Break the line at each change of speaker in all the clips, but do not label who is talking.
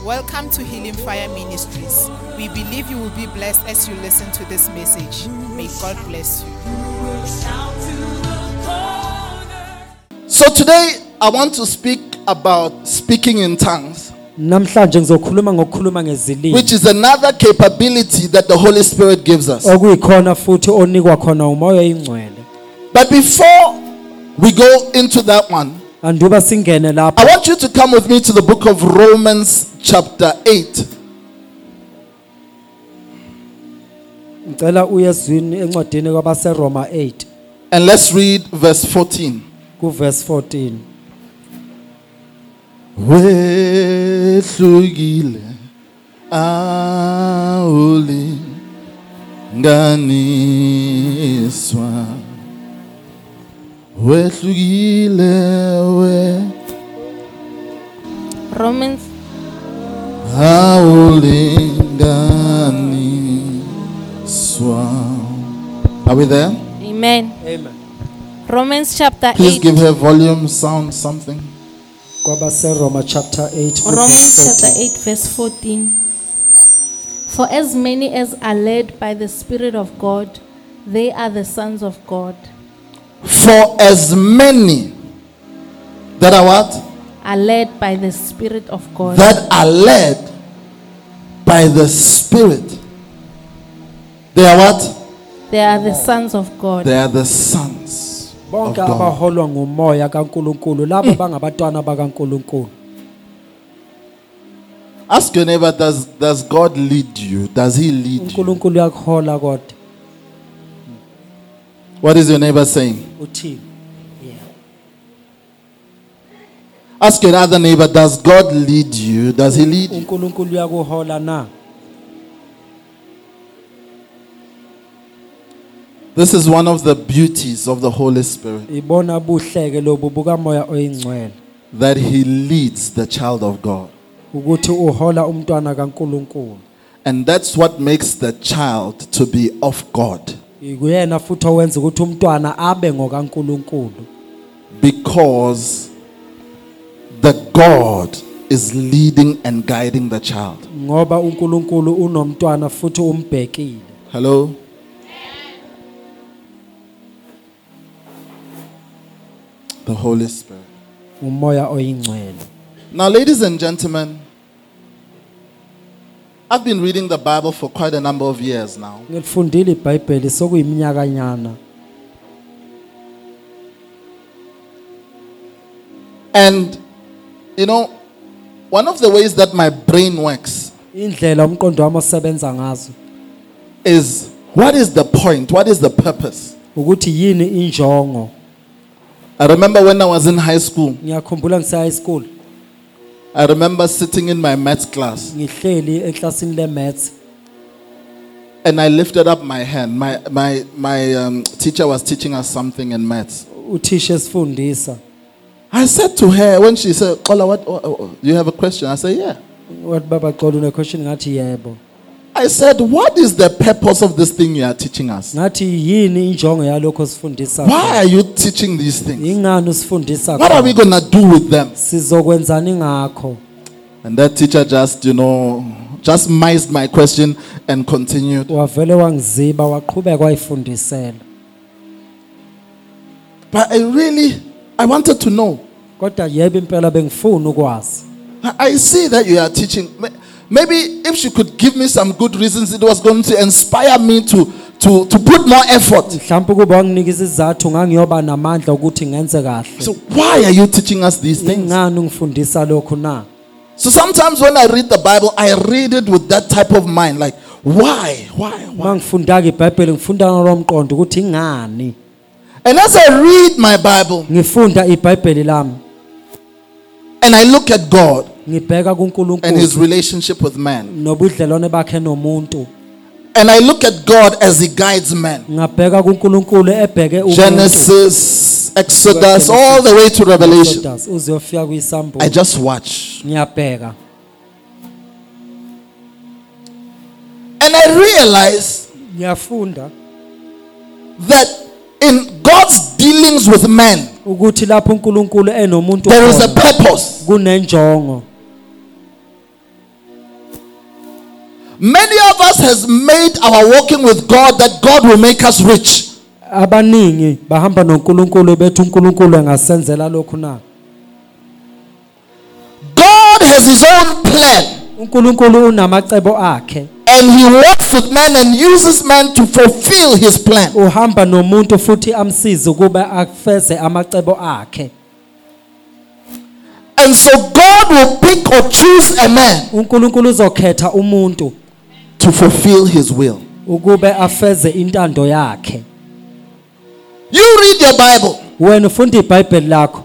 Welcome to Healing Fire Ministries. We believe you will be blessed as you listen to this message. May God bless you.
So today I want to speak about speaking in tongues,
Namhlanje ngizokhuluma ngokukhuluma ngezilimi
which is another capability that the Holy Spirit gives us.
okuyikhona futhi onikwa khona umoya oyingcwele.
But before we go into that one,
Anduba singene
I
lapho
want you to come with me to the book of Romans chapter 8.
ngicela uyezwini encwadini kwabaseRoma 8
And let's read verse 14.
kuverse 14.
Wehlukile awulinganiswa, wehlukile we
Romans
awulinganiswa. Are we there?
Amen.
Amen.
Romans chapter
Please
8.
give her volume, sound, something.
kwabaseRoma chapter 8
Romans
kuverse
chapter
14.
8 verse 14. For as many as are led by the Spirit of God, they are the sons of God.
For as many that are what?
Are led by the Spirit of God.
That are led by the Spirit. They are what?
They are the sons of God.
They are the sons of
bonke
God.
abaholwa ngumoya kaNkuluNkulu labo bangabatwana bakaNkuluNkulu.
Ask your neighbor, does God lead you? Does he lead you?
uNkuluNkulu uyakuhola kodwa
What is your neighbor saying?
uthini? Yeah.
Ask your other neighbor, does God lead you? Does he lead you?
uNkuluNkulu uyakuhola na?
This is one of the beauties of the Holy Spirit,
Ibona buhleke lobu bukamoya oyingcwele
that he leads the child of God.
ukuthi uhola umntwana kaNkuluNkulu.
And that's what makes the child to be of God,
Ikuyena futhi owenza ukuthi umntwana abe ngokaNkuluNkulu
because the God is leading and guiding the child.
ngoba uNkuluNkulu unomntwana futhi umbhekile.
Hello? The Holy Spirit.
Umoya oyingcwele.
Now, ladies and gentlemen, I've been reading the Bible for quite a number of years now.
Ngilifundile iBhayibheli sokuyiminyakanyana.
And, you know, one of the ways that my brain works
Indlela umqondo wami osebenza ngazo
is, what is the point? What is the purpose?
ukuthi yini injongo.
I remember when I was in high school,
Ngiyakhumbula ngise high school
I remember sitting in my maths class
ngihleli eklasini lemaths
and I lifted up my hand. My teacher was teaching us something in maths.
uthisha esifundisa.
I said to her, when she said, Ola, what, you have a question? I said, yeah.
Wathi baba xolo une question ngathi yebo.
I said, what is the purpose of this thing you are teaching us?
Ngathi yini injongo yalokho sifundisa?
Why are you teaching these things?
Ingani usifundisa?
What are we going to do with them?
Sizokwenzani ngakho?
And that teacher just, just missed my question and continued.
Wavele wangiziba waqhubeka wayifundisela.
But I wanted to know.
Kodwa yebo impela bengifuna ukwazi.
I see that you are teaching. Maybe if she could give me some good reasons, it was going to inspire me to put more effort.
Mhlawumbe kuba wanginika izizathu ngangiyoba namandla ukuthi ngenze kahle.
So why are you teaching us these things?
Ingani ungifundisa lokho na?
So sometimes when I read the Bible, I read it with that type of mind. Like, why?
Mangifunda iBhayibheli ngifunda ngolomqondo ukuthi ingani.
And as I read my Bible
Ngifunda iBhayibheli lami
and I look at God
ngibheka
and his
kuNkulunkulu
relationship with man,
nobudlelwane bakhe nomuntu.
and I look at God as he guides man,
Ngabheka kuNkulunkulu ebheke umuntu.
Genesis, Exodus, all the way to Revelation,
Uzofika kwisambulo.
I just watch.
Ngiyabheka.
And I realize
Ngiyafunda
that in God's dealings with man,
ukuthi lapho uNkulunkulu enomuntu
there is a
khona,
purpose.
kunenjongo.
Many of us has made our walking with God that God will make us rich.
Abaningi bahamba noNkulunkulu bethu uNkulunkulu engasenzela lokhu na.
God has his own plan.
uNkulunkulu unamacebo akhe.
And he works with man and uses man to fulfill his plan.
Uhamba nomuntu futhi amsize ukuba afeze amacebo akhe.
And so God will pick or choose a man
uNkulunkulu uzokhetha umuntu
to fulfill his will.
ukube afeze intando yakhe.
You read your Bible.
Wena ufunda iBhayibheli lakho.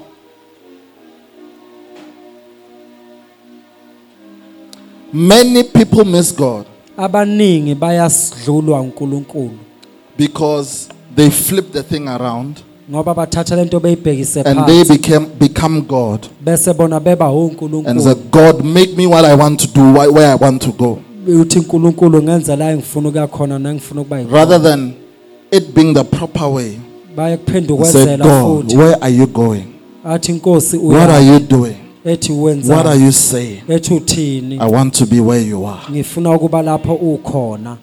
Many people miss God
Abaningi bayasidlulwa uNkulunkulu
because they flip the thing around
ngoba bathatha lento beyibhekise
and they
phansi
become God
bese bona beba
and
uNkulunkulu.
say, God, make me what I want to do, where I want to go.
Uthi uNkulunkulu ngenza la engifuna ukuya khona nangifuna ukuba yikhona.
Rather than it being the proper way.
Baye kuphinda
Say,
ukwenzela
God,
futhi.
where are you going?
Athi Nkosi
What are
uya
you doing?
ethi
What are
wenza
you saying?
ethi uthini.
I want to be where you are.
Ngifuna ukuba lapho ukhona.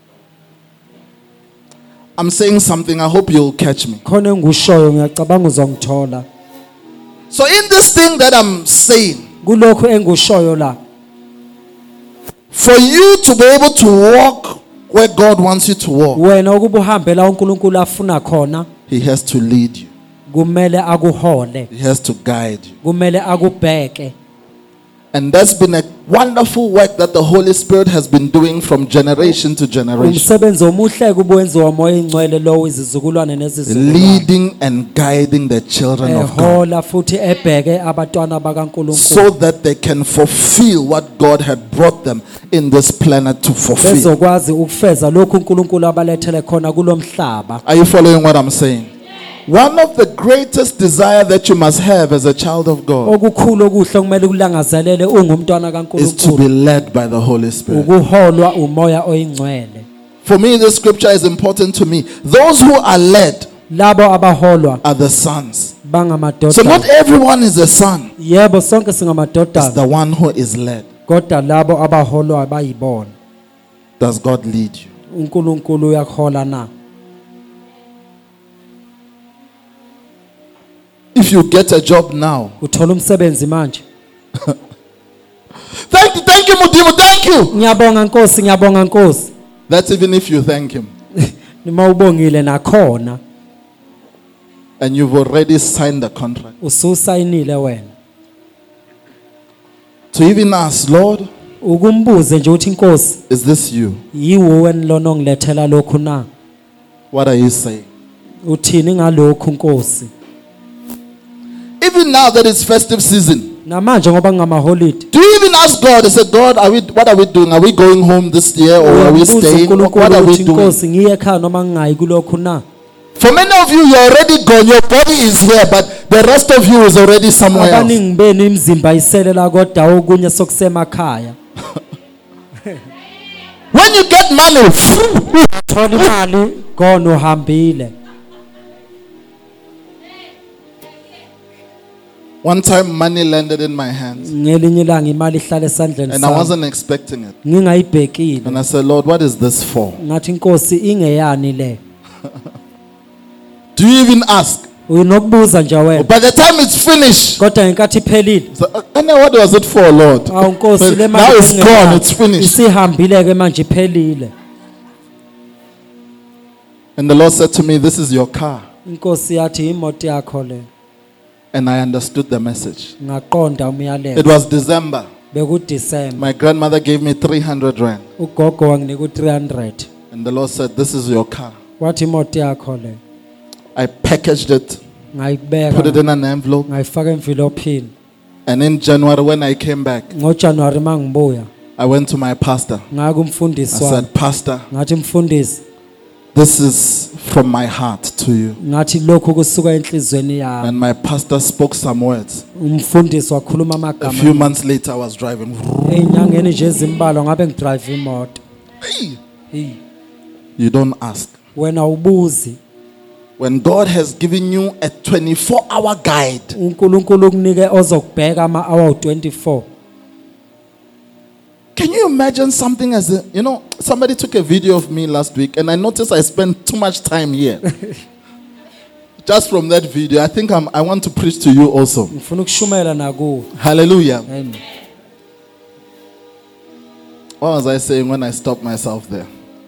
I'm saying something. I hope you'll catch me.
Khona engushoyo ngiyacabanga uzongithola.
So in this thing that I'm saying,
Kulokho engushoyo la.
for you to be able to walk where God wants you to walk,
Wena ukuba uhambe la uNkulunkulu afuna khona
He has to lead you.
kumele akuhole.
He has to guide you.
Kumele akubheke.
And that's been a wonderful work that the Holy Spirit has been doing from generation to generation.
Umsebenzi omuhle kubuwenziwa umoya ingcwele lo izizukulwane nezizukulwane.
Leading and guiding the children of God
Ehola futhi ebheke abantwana bakaNkulunkulu.
so that they can fulfill what God had brought them in this planet to fulfill.
Bezokwazi ukufeza lokhu uNkulunkulu abalethele khona kulomhlaba.
Are you following what I'm saying? One of the greatest desire that you must have as a child of God
Okukhulu okuhle kumele kulangazelele ungumntwana
is to
kaNkulunkulu.
be led by the Holy Spirit.
Ukuholwa umoya oyingcwele.
For me, this scripture is important to me. Those who are led
Labo abaholwa
are the sons. So
bangamadoda.
not everyone is a son.
Yebo sonke
It's
singamadoda.
the one who is led.
Kodwa labo abaholwa bayibona.
Does God lead you?
uNkulunkulu uyakuhola na.
If you get a job now,
Uthola umsebenzi manje.
thank you, Mudimu, thank you.
Ngiyabonga Nkosi, ngiyabonga Nkosi.
That's even if you thank him.
Nima ubongile nakhona
And you've already signed the contract.
ususayinile wena.
To even ask, Lord,
Ukumbuze nje uthi Nkosi,
is this you?
yiwo wena lona ongilethela lokhu na?
What are you saying?
Uthini ngalokhu Nkosi?
Even now that it's festive season,
Namanje ngoba ngamaholide.
do you even ask God? I said, God, what are we doing? Are we going home this year or are we
Uyabuza
staying? What
uNkulunkulu
are we
uthi
doing?
Nkosi ngiye ekhaya noma ngingayi kulokhu na?
For many of you, you're already gone. Your body is here, but the rest of you is already somewhere else.
Abaningi benu imizimba iselela kodwa okunye sokusemakhaya.
When you get money,
Thola imali gona uhambile.
one time money landed in my hands
Ngelinye ilanga imali ihlala esandleni
and I
sami.
wasn't expecting it.
Ngingayibhekile.
And I said, Lord, what is this for?
Ngathi Nkosi ingeyani le?
Do you even ask?
Uyinokubuza nje wena.
By the time it's finished,
Kodwa ngenkathi iphelile.
so, what was it for, Lord?
Awu Nkosi le
Now it's
ingeyani.
gone, it's finished.
Isihambile ke manje iphelile.
And the Lord said to me, this is your car.
Inkosi yathi imoto yakho le.
And I understood the message.
Ngaqonda
It
umyalezo.
was December.
BekuDecember.
My grandmother gave me 300 rand.
Ugogo wanginika u300.
And the Lord said, this is your car.
Wathi imoto yakho le.
I packaged it, put it
Ngayibeka.
in an envelope.
Ngayifaka envelope.
And in January, when I came back,
NgoJanuary mangibuya.
I went to my pastor.
Ngaya
I
kumfundisi wami.
said, Pastor,
Ngathi mfundisi,
this is from my heart to you.
ngathi lokhu kusuka enhlizweni yami.
And my pastor spoke some words.
Umfundisi wakhuluma
A few
amagama.
months later, I was driving.
Einyangeni nje ezimbalwa ngabe ngidrive imoto. Hey,
You don't ask.
wena ubuzi.
When God has given you a 24-hour guide,
uNkulunkulu ukunike ozokubheka ama-hour 24.
Can you imagine something as a, somebody took a video of me last week and I noticed I spent too much time here. Just from that video, I think I want to preach to you also.
ngifuna ukushumayela nakuwe.
Hallelujah.
Amen.
What was I saying when I stopped myself there?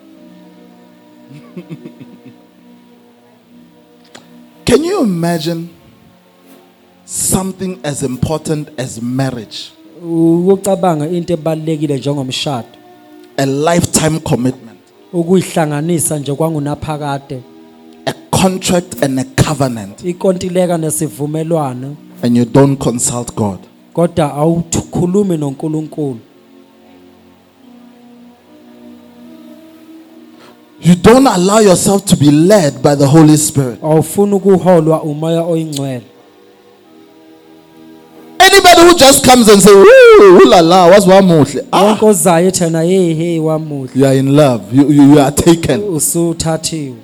Can you imagine something as important as marriage?
Ukucabanga into ebalekile njengomshado.
A lifetime commitment.
Ukuyihlanganisa nje kwangunaphakade.
A contract and a covenant.
Ikontileka nesivumelwano
And you don't consult God.
kodwa awukhulumi noNkulunkulu.
You don't allow yourself to be led by the Holy Spirit.
Awufuni ukuholwa umoya oyingcwele.
Anybody who just comes and says, ooh la la, what's wrong with you?
Wonke ozayo thena hey wamuhle.
You are in love. You are taken.
Usuthathiwe.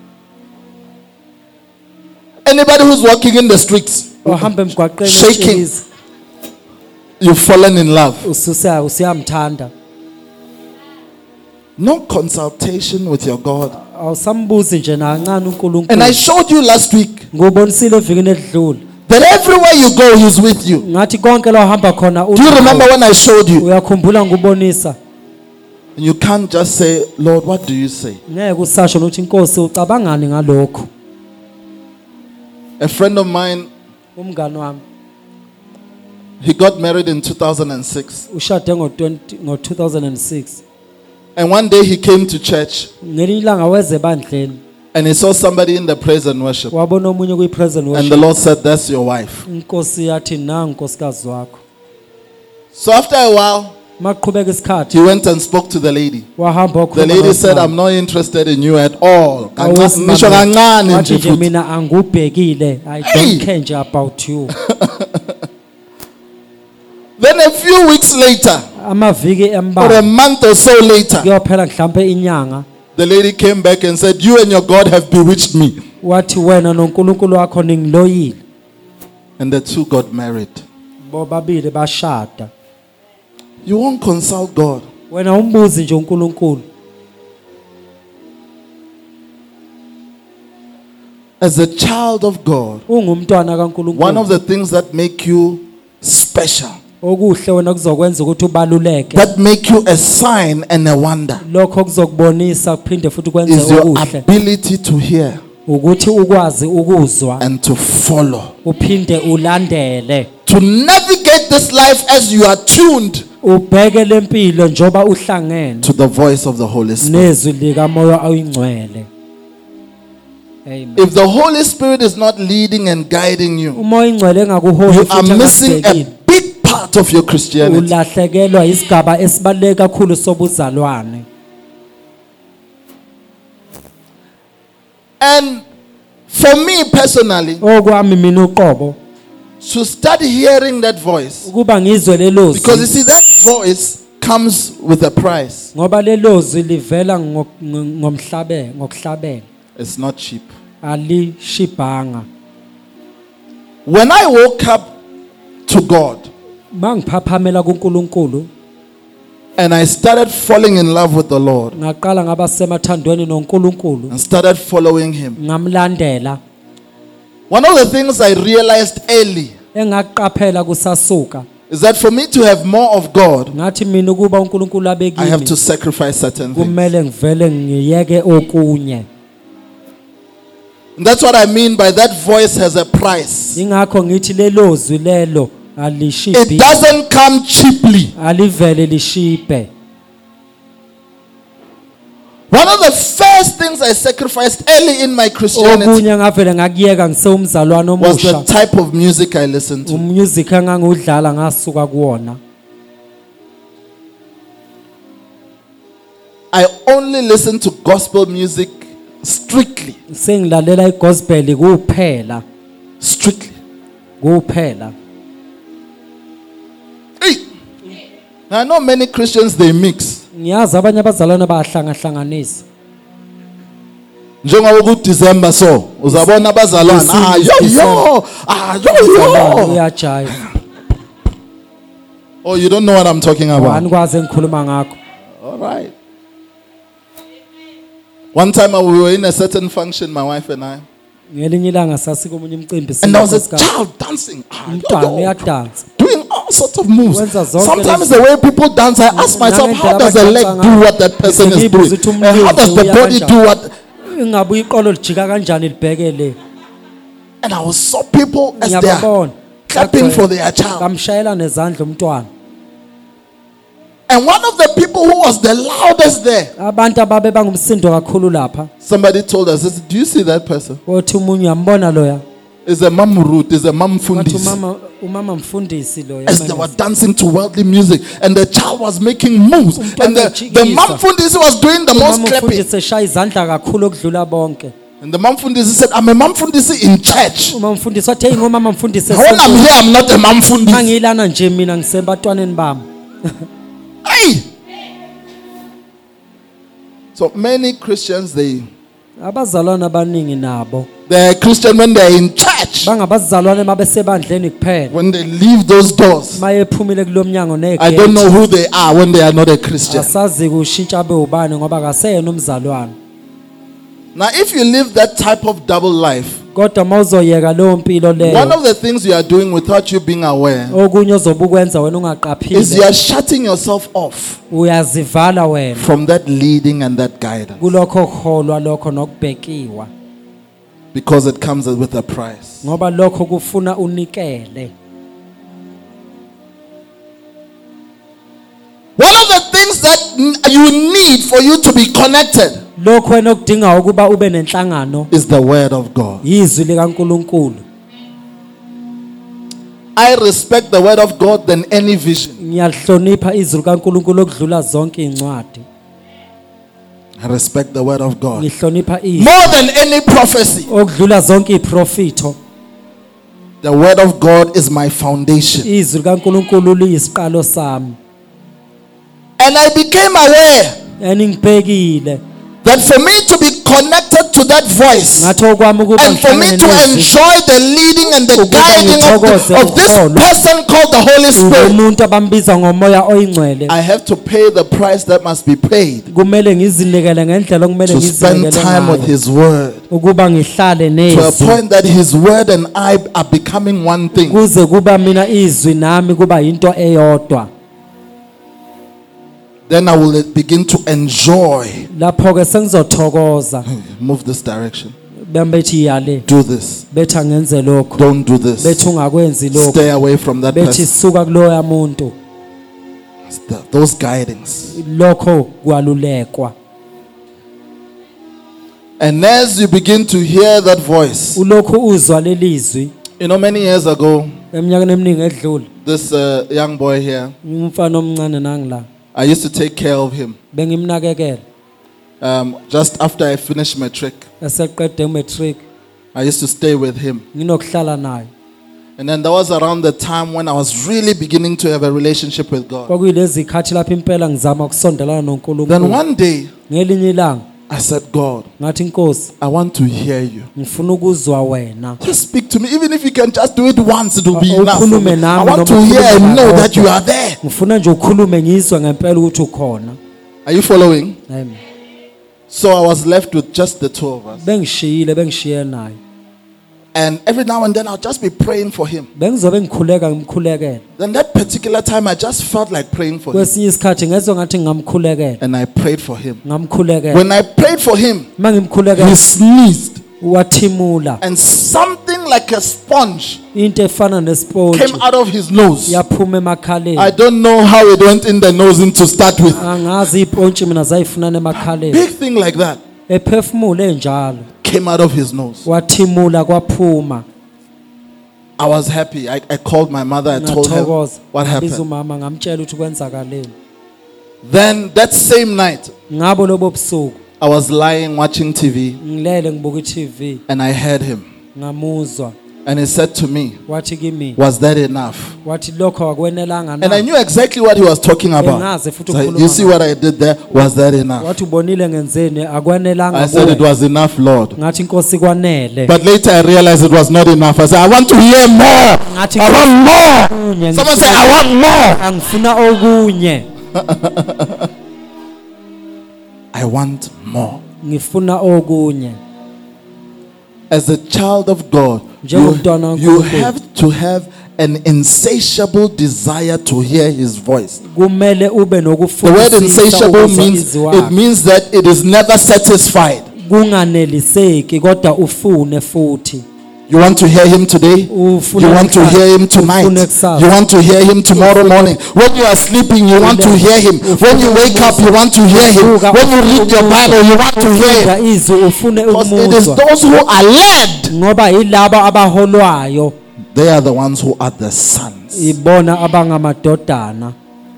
Anybody who's walking in the streets,
Ohamba emgwaqeni
shaking,
utshiza,
you've fallen in love.
usiyamthanda.
No consultation with your God.
Awusambuzi nje nancane
And I
uNkulunkulu.
showed you last week
Ngobonisile evikini edlule.
that everywhere you go, He's with you.
Ngathi konke la uhamba khona
Do you remember when I showed you?
uyakhumbula ngubonisa.
And you can't just say, Lord, what do you say?
Ngeke usasho ukuthi inkosi ucabangani ngalokho.
A friend of mine,
Umngani wami
he got married in 2006.
ushade ngo2006.
And one day he came to church
Ngelinye ilanga weze ebandleni
and he saw somebody in the praise and worship.
wabona omunye kuyi-present
And the
worship.
Lord said, that's your wife.
Inkosi yathi nangu nkosikazi wakho.
So after a while,
Maqhubeka isikhathi
he went and spoke to the lady.
wahamba
The
wakhuluma
lady said,
noSimame.
I'm not interested in you at all.
Awusimame.
Ngisho kancane
Wathi
nje
nje
futhi.
mina angubhekile. I
Hey.
don't care nje about you.
Then a few weeks later,
Amaviki
or a
embalwa
month or so later,
kuyophela mhlambe inyanga
the lady came back and said, you and your God have bewitched me.
wathi wena noNkulunkulu wakho ningiloyile.
And the two got married.
Bobabili bashada.
You won't consult God.
Wena umbuzi nje uNkulunkulu.
As a child of God,
Ungumntwana
one of
kaNkulunkulu.
the things that make you special,
Okuhle wena kuzokwenza ukuthi ubaluleke.
that make you a sign and a wonder,
Lokho kuzokubonisa kuphinde futhi
is
kwenze
your
okuhle.
ability to hear
Ukuthi ukwazi ukuzwa
and to follow.
uphinde ulandele.
To navigate this life as you are tuned
Ubheke lempilo njoba uhlangene
to the voice of the Holy Spirit.
nezwi lika moya oyingcwele. Amen.
If the Holy Spirit is not leading and guiding you,
Umoya oyingcwele engakuholi
you
futhi
are missing
engakubhekile.
a big part of your Christianity.
Ulahlekelwa isigaba esibaleke kakhulu sobuzalwane.
And for me personally,
Okwami mina uqobo
to start hearing that voice,
ukuba ngizwe lelo
because you
zwi
see, that voice comes with a price.
ngoba lelo zwi livela ngokuhlabela.
It's not cheap.
Alishibhanga.
When I woke up to God
Mangiphaphamela kuNkulunkulu
and I started falling in love with the Lord
ngaqala ngaba semathandweni noNkulunkulu
and started following Him,
ngamlandela.
one of the things I realized early
Engaqaphela kusasuka
is that for me to have more of God,
ngathi mina ukuba uNkulunkulu
I have to
abekimi
sacrifice certain things.
kumele ngivele ngiyeke okunye.
And that's what I mean by that voice has a price.
Ingakho ngithi lelo zwi lelo
It
alishibi
doesn't come cheaply.
alivele lishibe.
One of the first things I sacrificed early in my Christianity
Okunye ngavele ngakuyeka ngisewumzalwane
was the
omusha.
type of music I listened to.
Umusic engangudlala ngasuka kuwona.
I only listened to gospel music strictly.
Sengilalela igospel kuphela.
Strictly.
Kuphela.
Hey. Now, I know many Christians, they mix.
Ngiyazi abanye abazalwane bahlangahlanganisa.
Njengoba ku December so uzabona abazalwane yo
Uzalwane
yo.
uyajive.
Oh, you don't know what I'm talking about?
Anikwazi engikhuluma ngakho.
All right. One time we were in a certain function, my wife and I,
Ngelinye ilanga sasikomunye umcimbi
and there was a
sinkosikazi.
child dancing,
Umntwana uyadansa.
doing all sorts of moves.
Wenza zonke
Sometimes
lezi-
the way people dance, I ask myself, how does the leg do what that person is doing? And how does the body do what?
Ingabe iqolo lijika kanjani libhekele.
And I saw people as they are
Ngiyababona.
clapping for their child.
Bamshayela nezandla umntwana.
And one of the people who was the loudest there,
Abantu ababe bangumsindo kakhulu lapha.
somebody told us, "This- do you see that person?
Othi umunye uyambona loya.
Is a mum root, is a mum
Wathi
fundis."
umama mfundisi loya.
As they were dancing to worldly music, and the child was making moves, and the mum fundisi was doing the most
Umama
clapping.
mfundisi eshaya izandla kakhulu okudlula bonke.
And the mum fundisi said, "I'm a mum fundisi in church.
Umama mfundisi wathi hey ngomama mfundisi
When I'm here, I'm not a mum fundisi."
ngangilana nje mina ngisebatwaneni bami.
Hey! So many Christians,
Abazalwane abaningi nabo
they're Christian when they're in church.
bangabazalwane mabesebandleni kuphela.
When they leave those doors,
Mayephumile kulomnyango
I don't know
negate.
who they are when they are not a Christian.
Asazi kushintsha bewubani ngoba kaseyena umzalwane.
Now, if you live that type of double life,
Kodwa mawuzoyeka leyo mpilo
one
leyo
of the things you are doing without you being aware
okunye ozobukwenza wena
is you
ungaqaphile
are shutting yourself off
uyazivala wena
from that leading and that guidance
kulokho kuholwa lokho nokubhekiwa
because it comes with a price.
ngoba lokho kufuna unikele.
One of the things that you need for you to be connected
Lokho wena okudinga ukuba ube nenhlangano
is the word of God.
yizwi likaNkuluNkulu.
I respect the word of God than any vision.
Ngiyalihlonipha izwi likaNkuluNkulu okudlula zonke incwadi.
I respect the word of God
Ngihlonipha izwi
more than any prophecy.
okudlula zonke iprofito.
The word of God is my foundation.
Izwi likaNkuluNkulu liyisiqalo sami.
And I became aware
Ngibhekile
that for me to be connected to that voice
ngathi okwami ukuba
and for me
ngihlangane
to
nezwi
enjoy the leading and the
Ukuba
guiding
ngithokoze
of this
ukuholwa.
person called the Holy Spirit,
umuntu abambiza ngomoya oyingcwele
I have to pay the price that must be paid
kumele ngizinikele ngendlela okumele
to spend
ngizinikele
time with
ngayo
His Word,
ukuba ngihlale
to a
nezwi
point that His Word and I are becoming one thing.
kuze kuba mina izwi nami kuba into eyodwa.
Then I will begin to enjoy.
Lapho ke sengizothokoza
Move this direction.
bethi yale
Do this.
bethi angenze lokho
Don't do this.
bethi ungakwenzi lokho
Stay away from that
bethi
person.
suka kuloya muntu
Those guidings.
lokho kwalulekwa.
And as you begin to hear that voice,
Ulokhu uzwa lelizwi
you know, many years ago,
eminyakeni eminingi edlule
this young boy here,
umfana omncane nangila
I used to take care of him.
bengimnakekela
Just after I finished matric,
eseqede umatric
I used to stay with him.
nginokuhlala naye.
And then that was around the time when I was really beginning to have a relationship with God.
Kwakuyilezi ikhathi lapho impela ngizama ukusondelana
Then
noNkulunkulu.
one day,
Ngelinye ilanga
I said, God,
ngathi Nkosi
I want to hear you.
ngifuna ukuzwa wena.
Just speak to me. Even if you can just do it once, it will be enough. for me.
Ukhulume
I
nami
want to
noma
hear
ukhulume
and know
nakodwa.
that you are there.
Ngifuna nje ukhulume ngizwe ngempela ukuthi ukhona.
Are you following?
Amen.
So I was left with just the two of us.
Bengishiye naye.
And every now and then I'll just be praying for him.
Bengizobe ngikhuleka ngimkhulekela.
Then that particular time I just felt like praying for him.
Kwesinye isikhathi ngezwe ngathi ngamkhulekela.
And I prayed for him.
Ngamkhulekela.
When I prayed for him,
Mangimkhulekela
he sneezed.
wathimula.
And something like a sponge
Into efana nesponge
came out of his nose.
yaphuma
I
emakhaleni.
don't know how it went in the nose to start with.
Angazi ipontshi mina zayifunana emakhaleni.
Big thing like that
Ephefumule njalo.
came out of his nose.
Wathimula kwaphuma.
I was happy. I called my mother. I told her
Ngathokoza.
what
Ngabiza
happened.
umama ngamtshela ukuthi kwenzakaleni.
Then that same night,
Ngabo lobo busuku
I was lying watching TV
ngilele ngibuka iTV
and I heard him.
ngamuzwa
And he said to me,
wathi kimi
was that enough?
wathi lokho akwenelanga
And I
na.
knew exactly what he was talking about.
Engazi futhi
So,
ukhuluma
you see
ngani.
what I did there? Was that enough?
Wathi ubonile ngenzeni akwenelanga
I said it
kuwe.
was enough, Lord.
Ngathi inkosi kwanele.
But later I realized it was not enough. I said, I want to hear more.
Ngathi
I want more.
okunye
Someone say, I want more.
angifuna okunye.
I want more.
Ngifuna okunye.
As a child of God,
Njengomntwana
you
kaNkulunkulu.
have to have an insatiable desire to hear his voice.
Kumele ube
The word
nokufuna
insatiable means that it is never satisfied.
kunganeliseki kodwa ufune futhi.
You want to hear him today? You
Ufuna
want to hear him tonight?
ufuna kusasa.
You want to hear him tomorrow morning? When you are sleeping, you want to hear him. When you wake up, you want to hear him. When you read your Bible, you want to hear him.
Ufunda izwi ufune
Because it is
ukumuzwa.
those who are led.
Ngoba yilabo abaholwayo
They are the ones who are the sons.
ibona abangamadodana.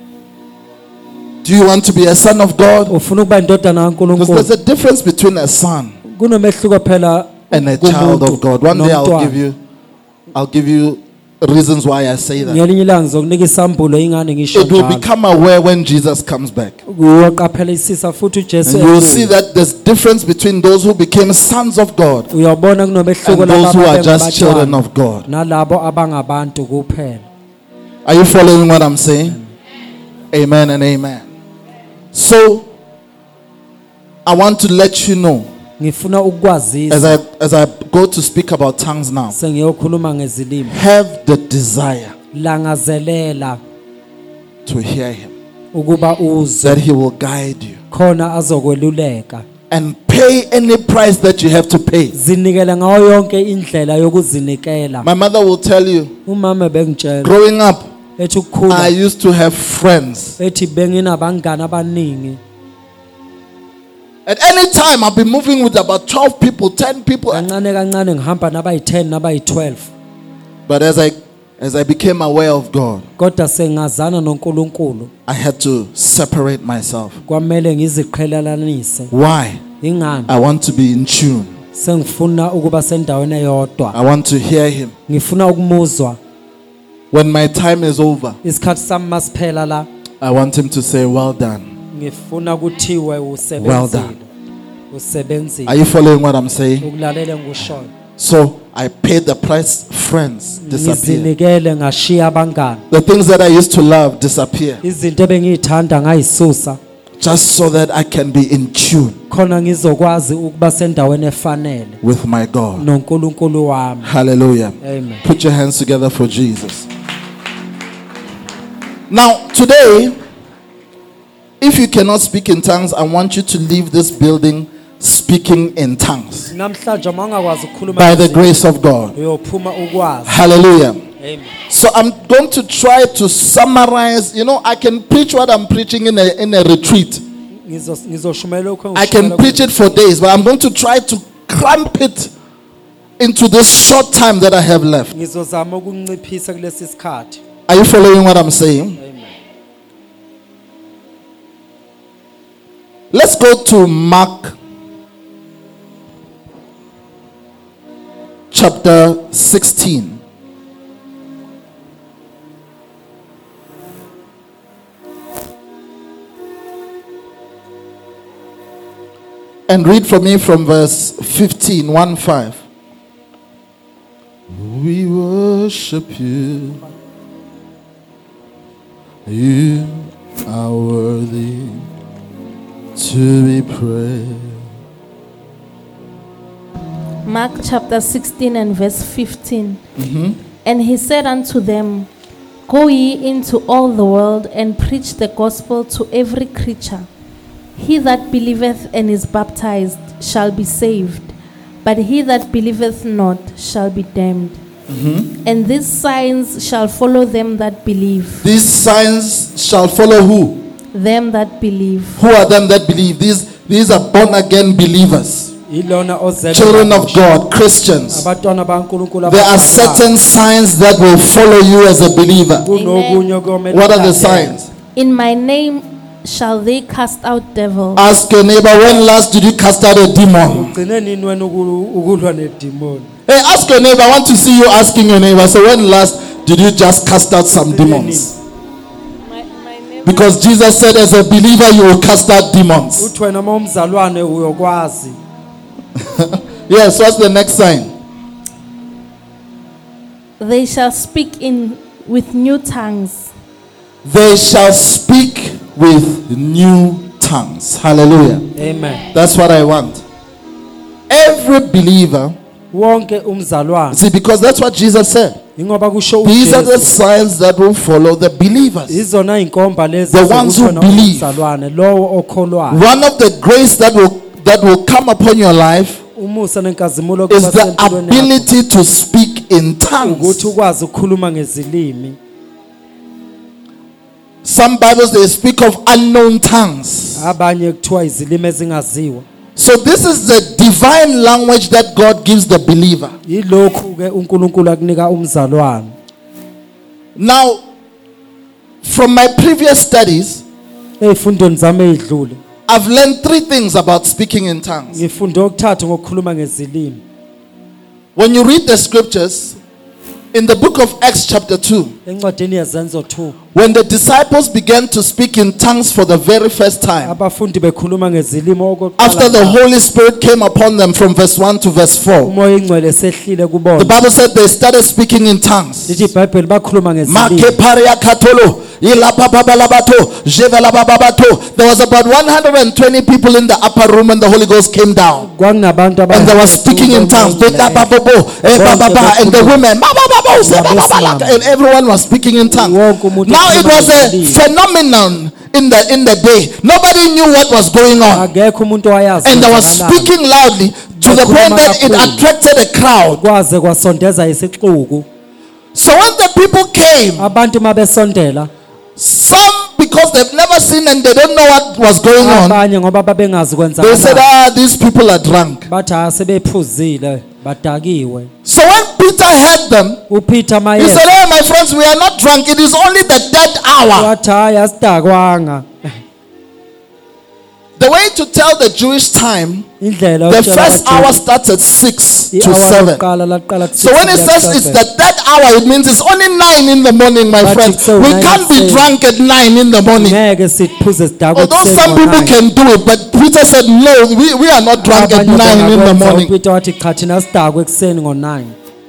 Do you want to be a son of God?
Ufuna ukuba indodana
Because
kaNkulunkulu.
there's a difference between a son
Kunomehluko phela
and a child
kumuntu
of God. One day
nomntwana.
I'll give you reasons why I say that.
Ngelinye ilanga ngizokunika isambulo ingane ngisho
It will
njalo.
become aware when Jesus comes back.
Uyaqaphelisisa futhi uJesu
And you will see
ebuya.
that there's difference between those who became sons of God
Uyabona kunomehluko
and those who are
lapha
just children
abangabantwana
of God.
nalabo abangabantu kuphela.
Are you following what I'm saying? Amen and amen. So, I want to let you know
Ngifuna
as
ukukwazisa
I go to speak about tongues now.
sengiyokhuluma ngezilimi.
Have the desire
Langazelela
to hear him,
ukuba uzwe
that he will guide you,
khona azokweluleka.
and pay any price that you have to pay.
Zinikele ngayo yonke indlela yokuzinikela.
My mother will tell you,
Umama bengitshela
growing up,
ethi
I
ukukhula
used to have friends.
ethi benginabangani abaningi.
At any time, I'll be moving with about 12 people, 10 people.
Kancane kancane ngihamba nabayi10 nabayi12.
But as I became aware of God,
Kodwa sengazana noNkulunkulu
I had to separate myself.
kwamele ngiziqhelelanise.
Why?
Ingani?
I want to be in tune.
Sengifuna ukuba sendaweni eyodwa.
I want to hear him.
Ngifuna ukumuzwa.
When my time is over,
Isikhathi sami masiphela la
I want him to say, well done.
ngifuna ukuthiwe
Well
usebenzile.
done.
Usebenzile.
Are you following what I'm saying?
Ukulalele ngikushoyo.
So I paid the price. Friends disappear.
Ngizinikele ngashiya abangani.
The things that I used to love disappear.
Izinto ebengiyithanda ngayisusa
Just so that I can be in tune
khona ngizokwazi ukuba sendaweni efanele
with my God.
noNkulunkulu wami.
Hallelujah.
Amen.
Put your hands together for Jesus. Now, today, if you cannot speak in tongues, I want you to leave this building speaking in tongues
Namhlanje mangakwazi ukukhuluma
by the
ngezwi,
grace of God.
uyophuma ukwazi.
Hallelujah.
Amen.
So I'm going to try to summarize. You know, I can preach what I'm preaching in a retreat.
Ngizoshumayela lokho
I can preach it for days, but I'm going to try to cramp it into this short time that I have left.
ngizozama ukunciphisa kulesi sikhathi.
Are you following what I'm saying?
Amen.
Let's go to Mark chapter 16. And read for me from verse 15, 1-5. We worship you. You are worthy to be praised.
Mark chapter 16 and verse 15. And he said unto them, Go ye into all the world and preach the gospel to every creature. He that believeth and is baptized shall be saved, but he that believeth not shall be damned. And these signs shall follow them that believe.
These signs shall follow who?
Them that believe.
Who are them that believe? These are born again believers,
Ilona ozelwe
children of
kabusha.
God, Christians.
Abantwana baNkulunkulu
There are
abafanayo.
certain signs that will follow you as a believer.
Kunokunye okumele
What are the
ulandele.
signs?
In my name shall they cast out devils.
Ask your neighbor, when last did you cast out a demon?
Ugcine nini wena ukulwa nedemoni?
Hey, ask your neighbor. I want to see you asking your neighbor. So when last did you just cast out some demons?
My neighbor,
Because Jesus said, as a believer, you will cast out demons.
uthi wena uma umzalwane uyokwazi.
Yes, what's the next sign?
they shall speak with new tongues.
They shall speak with new tongues. Hallelujah.
Amen.
That's what I want. Every believer,
Wonke umzalwane.
see, because that's what Jesus said.
Ingoba kusho
These are the
uJesu.
signs that will follow the believers.
Izona inkomba lezi
The ones who
zokuthi wena
believe.
umzalwane lowo okholwayo.
One of the grace that will come upon your life
Umusa nenkazimulo
is
kuba
the
sempilweni yakho.
ability to speak in
Ukuthi
tongues.
ukwazi ukukhuluma ngezilimi.
Some Bibles they speak of unknown tongues.
Abanye kuthiwa izilimi ezingaziwa.
So this is the divine language that God gives the believer.
Yilokhu ke uNkulunkulu akunika umzalwane.
Now, from my previous studies,
Ezifundweni zami ezidlule
I've learned 3 things about speaking in tongues.
ngifunde okuthathu ngokukhuluma ngezilimi.
When you read the scriptures, in the book of Acts chapter 2,
Encwadini yezenzo 2
when the disciples began to speak in tongues for the very first time,
abafundi bekhuluma ngezilimi
after the
okokuqala.
Holy Spirit came upon them from verse 1 to verse 4,
Umoya ingcwele sehlile
the
kubona.
Bible said they started speaking in tongues.
Lithi iBhayibheli bakhuluma
Make
ngezilimi.
paria katolo, ilapapapalabato, jevelabababato. There was about 120 people in the upper room when the Holy Ghost came down.
Kwakunabantu
And they were speaking in tongues. And the women, and everyone was speaking in tongues. Now it was a phenomenon in the day. Nobody knew what was going on.
Akekho umuntu owayazi.
And they were
kwenzakalani.
speaking loudly to the point that it attracted a crowd.
Kwaze kwasondeza isixuku.
So when the people came,
Abantu mabesondela,
some, because they've never seen and they don't know what was going on,
abanye ngoba babengazi
they said,
kwenzakalani.
these people are drunk.
Bathi sebephuzile, badakiwe.
So when Peter heard them,
uPeter
he
maye
said, hey, my friends, we are not drunk. It is only the dead hour.
wathi asidakwanga.
The way to tell the Jewish time,
Indlela
the
yokutshela
first
abaJuda,
hour starts at 6 to
i-hour
7.
lokuqala laqala ku-
So when it says it's the third hour, it means it's only 9 in the morning, my
But
friends.
it's so
We
nice
can't be
saying-
drunk at 9 in the morning.
ngeke siphuze sidakwe
Although
ekuseni
some people
ngo-9.
can do it, but Peter said, no, we are not drunk at
Abanye
9 in the
bengakwenza,
morning.
uPeter wathi cha thina sidakwe ekuseni ngo-9.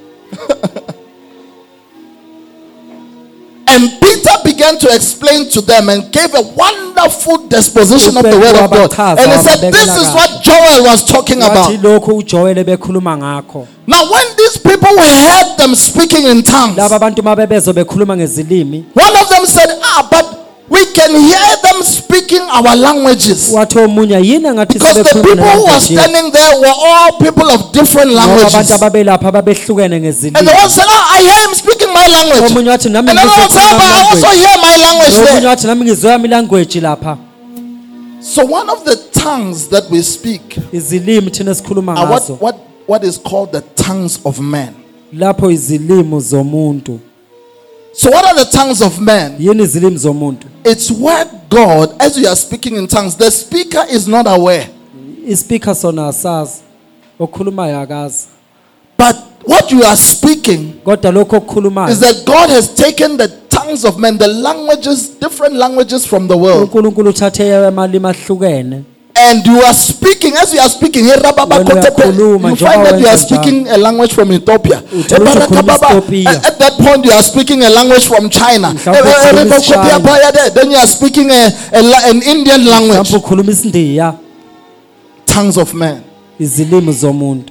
And Peter began to explain to them and gave a wonderful disposition of the word of God. And he said, this is what Joel was talking
Wathi
about.
lokhu uJoel ebekhuluma ngakho.
Now when these people heard them speaking in tongues,
Laba abantu mabebezo bekhuluma ngezilimi,
one of them said, but we can hear them speaking our languages.
wathi omunye yini engathi
Because the
sebekhuluma
people who were
ngelanguage yethu?
standing there were all people of different
Ngoba abantu
languages.
ababelapha babehlukene
And the
ngezilimi.
one said, I hear him speaking my language.
Omunye wathi nami
And the other one said, but I also hear my language
Omunye
there.
wathi nami ngizwa yami language lapha.
So one of the tongues that we speak
Izilimi thina esikhuluma
are
ngazo.
what is called the tongues of men.
Lapho izilimi zomuntu.
So what are the tongues of men?
Yini izilimi zomuntu?
It's where God, as you are speaking in tongues, the speaker is not aware.
Ispeaker sona asazi. Okhulumayo akazi.
But what you are speaking
Kodwa lokho
is
okukhulumayo
that God has taken the tongues of men, the languages, different languages from the world.
uNkulunkulu uthathe amalimi ahlukene.
And you are speaking, as you are speaking, you find that you are speaking a language from Ethiopia. At that point, you are speaking a language from China. Then you are speaking an Indian language.
Mhlawumbe ukhuluma isiNdiya,
Tongues of men.
izilimi zomuntu.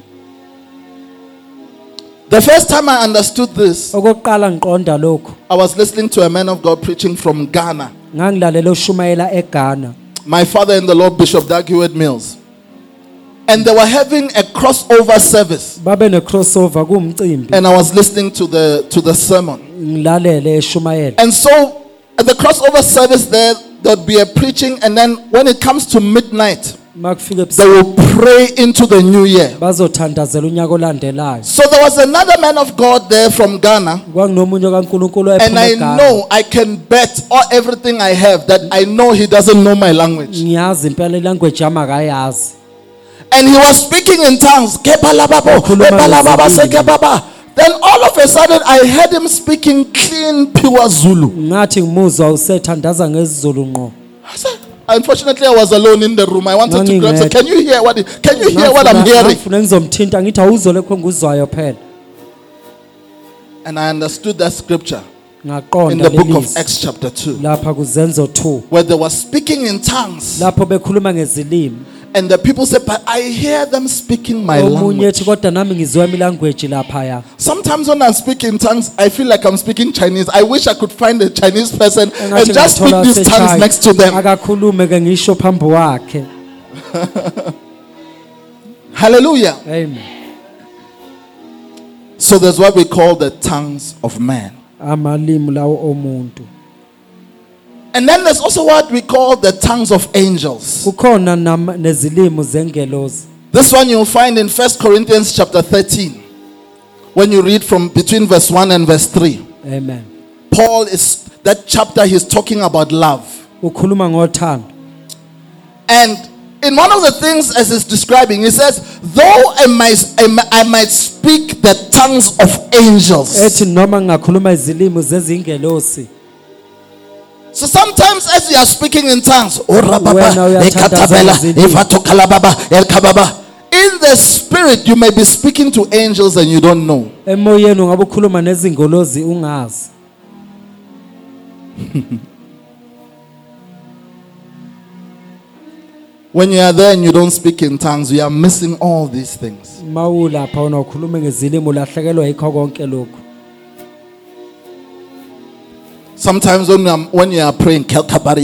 The first time I understood this,
Okokuqala ngiqonda lokho,
I was listening to a man of God preaching from Ghana.
ngangilalela ushumayela eGhana.
My father in the Lord, Bishop Dag Heward Mills. And they were having a crossover service.
Babe ne crossover kumcimbi,
And I was listening to the sermon.
ngilalele eshumayela.
And so at the crossover service there'd be a preaching, and then when it comes to midnight,
Makufika
they will pray into the new year.
bazothandazela unyaka olandelayo.
So there was another man of God there from Ghana,
Kwanginomunye kaNkulunkulu
and
ephuma
I
eGhana.
know, I can bet everything I have that I know he doesn't know my language.
Ngiyazi impela ilanguage yami akayazi.
And he was speaking in tongues. At Then all of a sudden I heard him speaking clean, pure Zulu.
ngathi ngimuzwa usethandaza ngesiZulu ngqo.
I said, unfortunately, I was alone in the room. I wanted to grab. Say, can you hear what I'm hearing?
ngifuna ngizomthinta ngithi awuzwe lekho ngikuzwayo phela.
And I understood that scripture in
Ngaqonda
the book of
lelizwi
Acts chapter 2,
lapha kuzenzo 2
where they were speaking in tongues,
lapho bekhuluma ngezilimi.
and the people said, but I hear them speaking my
Omunye
language.
ethi kodwa nami ngizwa imi language laphaya.
Sometimes when I speak in tongues, I feel like I'm speaking Chinese. I wish I could find a Chinese person and
Engathi
just speak
ngathola
these tongues
waseChina,
next to them.
akakhulume ke ngisho phambi kwakhe.
Hallelujah.
Amen.
So that's what we call the tongues of man.
Amalimi lawo omuntu.
And then there's also what we call the tongues of angels.
Kukhona nezilimi zengelozi.
This one you'll find in 1 Corinthians chapter 13. When you read from between verse 1 and verse 3.
Amen.
Paul is, that chapter he's talking about love.
Ukhuluma ngothando.
And in one of the things as he's describing, he says, though I might speak the tongues of angels.
Ethi noma ngakhuluma izilimi zezingelosi.
So sometimes as you are speaking in tongues, in the spirit you may be speaking to angels and you don't know.
Emoyeni ungabe ukhuluma nezingolozi ungazi.
When you are there and you don't speak in tongues, you are missing all these things.
Mawulapha wena ukhuluma ngezilimi ulahlekelwa yikho konke lokho.
Sometimes when you are praying, one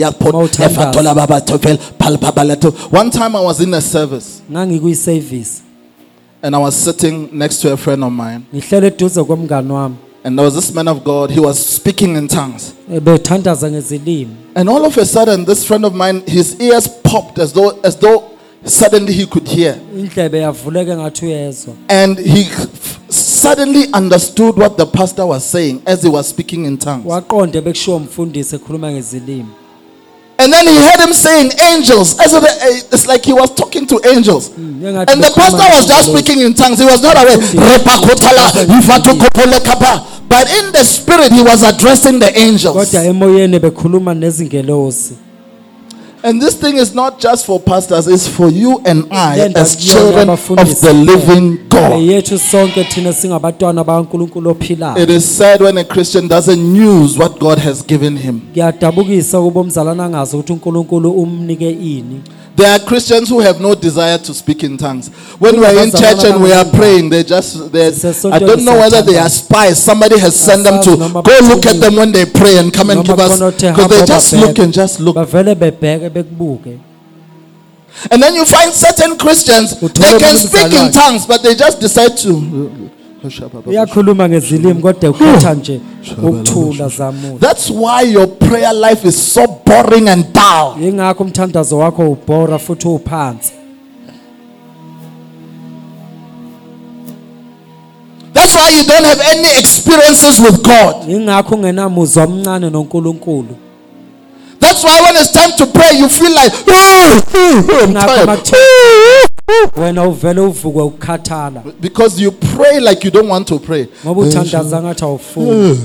time I was in a service
Ngangikuyiservice.
and I was sitting next to a friend of mine,
Ngihlele eduze komngani wami.
and there was this man of God, he was speaking in tongues.
Ebethandaza ngezilimi.
And all of a sudden, this friend of mine, his ears popped as though suddenly he could hear.
Indlebe yavuleka ngathi uyezwa.
And he suddenly understood what the pastor was saying as he was speaking in tongues.
Waqonda bekushiwo umfundisi ekhuluma ngezilimi.
And then he heard him saying angels. It's like he was talking to angels. And the pastor was just speaking in tongues. He was not aware. But in the spirit, he was addressing the angels.
Kodwa emoyeni bekhuluma nezingelosi.
And this thing is not just for pastors, it's for you and I
Then
as
that's
children
your
of the living God.
Yethu sonke thina singabatwana bakaNkulunkulu ophilayo.
It is sad when a Christian doesn't use what God has given him.
Kuyadabukisa kuba umzalwana angazi ukuthi uNkulunkulu umnike ini.
There are Christians who have no desire to speak in tongues. When we are in church and we are praying, I don't know whether they are spies. Somebody has sent them to go look at them when they pray and come and give us, because they just look and just look.
Bavele bebheke bekubuke.
And then you find certain Christians, they can speak in tongues, but they just decide to.
Uyakhuluma ngezilimi kodwa ukhetha nje ukuthula zamuntu.
That's why your prayer life is so boring and dull.
Yingakho umthandazo wakho ubhora futhi uphansi.
That's why you don't have any experiences with God.
Yingakho ungenamuzwa omncane noNkulunkulu.
That's why when it's time to pray, you feel like, I'm tired.
Wena uvele uvuke ukukhathala.
Because you pray like you don't want to pray.
Ngoba uthandaza ngathi awufuni.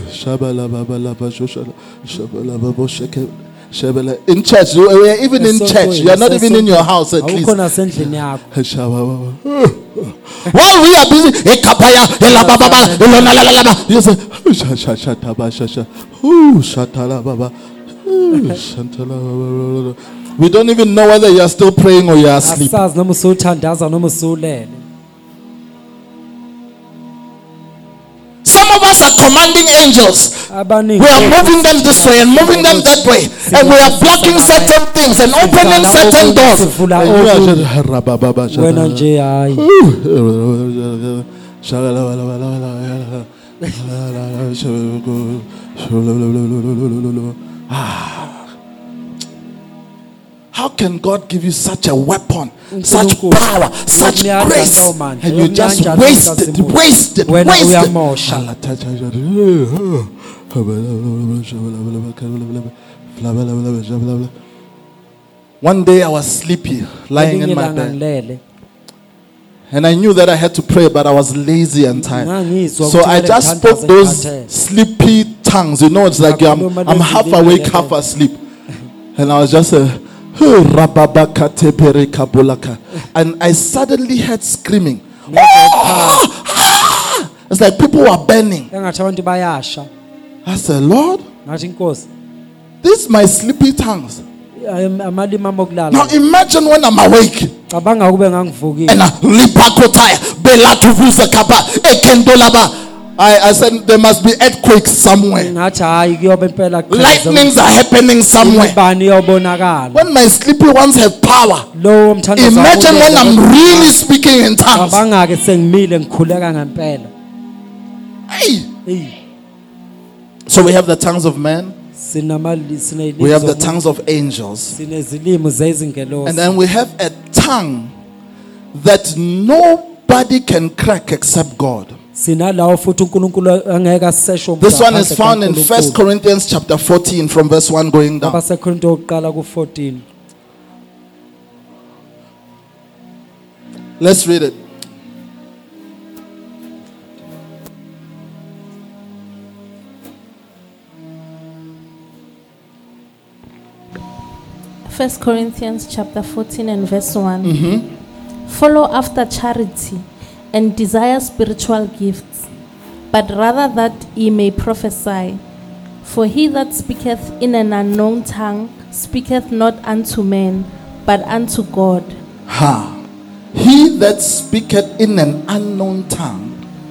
In church, even in church, you are not even in your house at least.
Awukho nasendlini yakho.
While we are busy, you say, we don't even know whether you are still praying or you are asleep.
Asazi noma usuthandaza noma usulele.
Some of us are commanding angels. We are moving them this way and moving them that way, and we are blocking certain things and opening certain doors.
Wena nje hayi. How can God give you such a weapon, such power, such grace, and you just waste it? One day I was sleepy, lying in my bed,
And I knew that I had to pray, but I was lazy and tired.
Ngangizwa
So
ukuthi
I
kumele
just
ngithandaze
spoke those
ngikhathele.
sleepy tongues. You know, it's like I'm half awake, half asleep. And I was just and I suddenly heard screaming. It's like people were burning.
Engathi abantu bayasha.
I said, Lord,
Ngathi Nkosi,
these my sleepy tongues.
amalimi ami okulala.
Now imagine when I'm awake.
Cabanga kube ngangivukile.
And I said there must be earthquakes somewhere.
Ngathi hayi kuyobe impela
Lightnings are happening somewhere.
Ibani iyobonakala.
When my sleepy ones have power,
Lo mthandazo.
imagine when I'm really speaking in tongues.
Cabanga ke sengimile ngikhuleka ngempela.
Hey. So we have the tongues of men. We have the tongues of angels. And then we have a tongue that nobody can crack except God. This one is found in 1 Corinthians chapter 14 from verse 1 going down. Let's read it.
First Corinthians chapter 14 and verse 1. Follow after charity and desire spiritual gifts, but rather that ye may prophesy. For he that speaketh in an unknown tongue speaketh not unto men, but unto God.
He that speaketh in an unknown tongue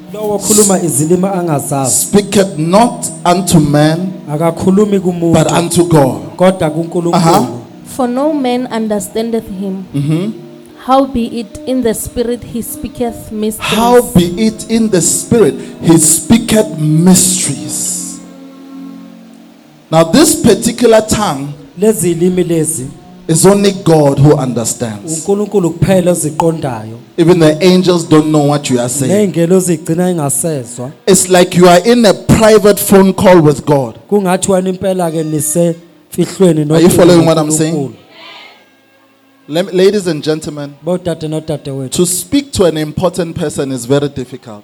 speaketh not unto man, but unto God.
For no man understandeth him. Howbeit in the spirit he speaketh mysteries.
Howbeit in the spirit he speaketh mysteries. Now this particular tongue is only God who understands. Even the angels don't know what you are saying. It's like you are in a private phone call with God. Are you following what I'm saying? Ladies and gentlemen, to speak to an important person is very difficult.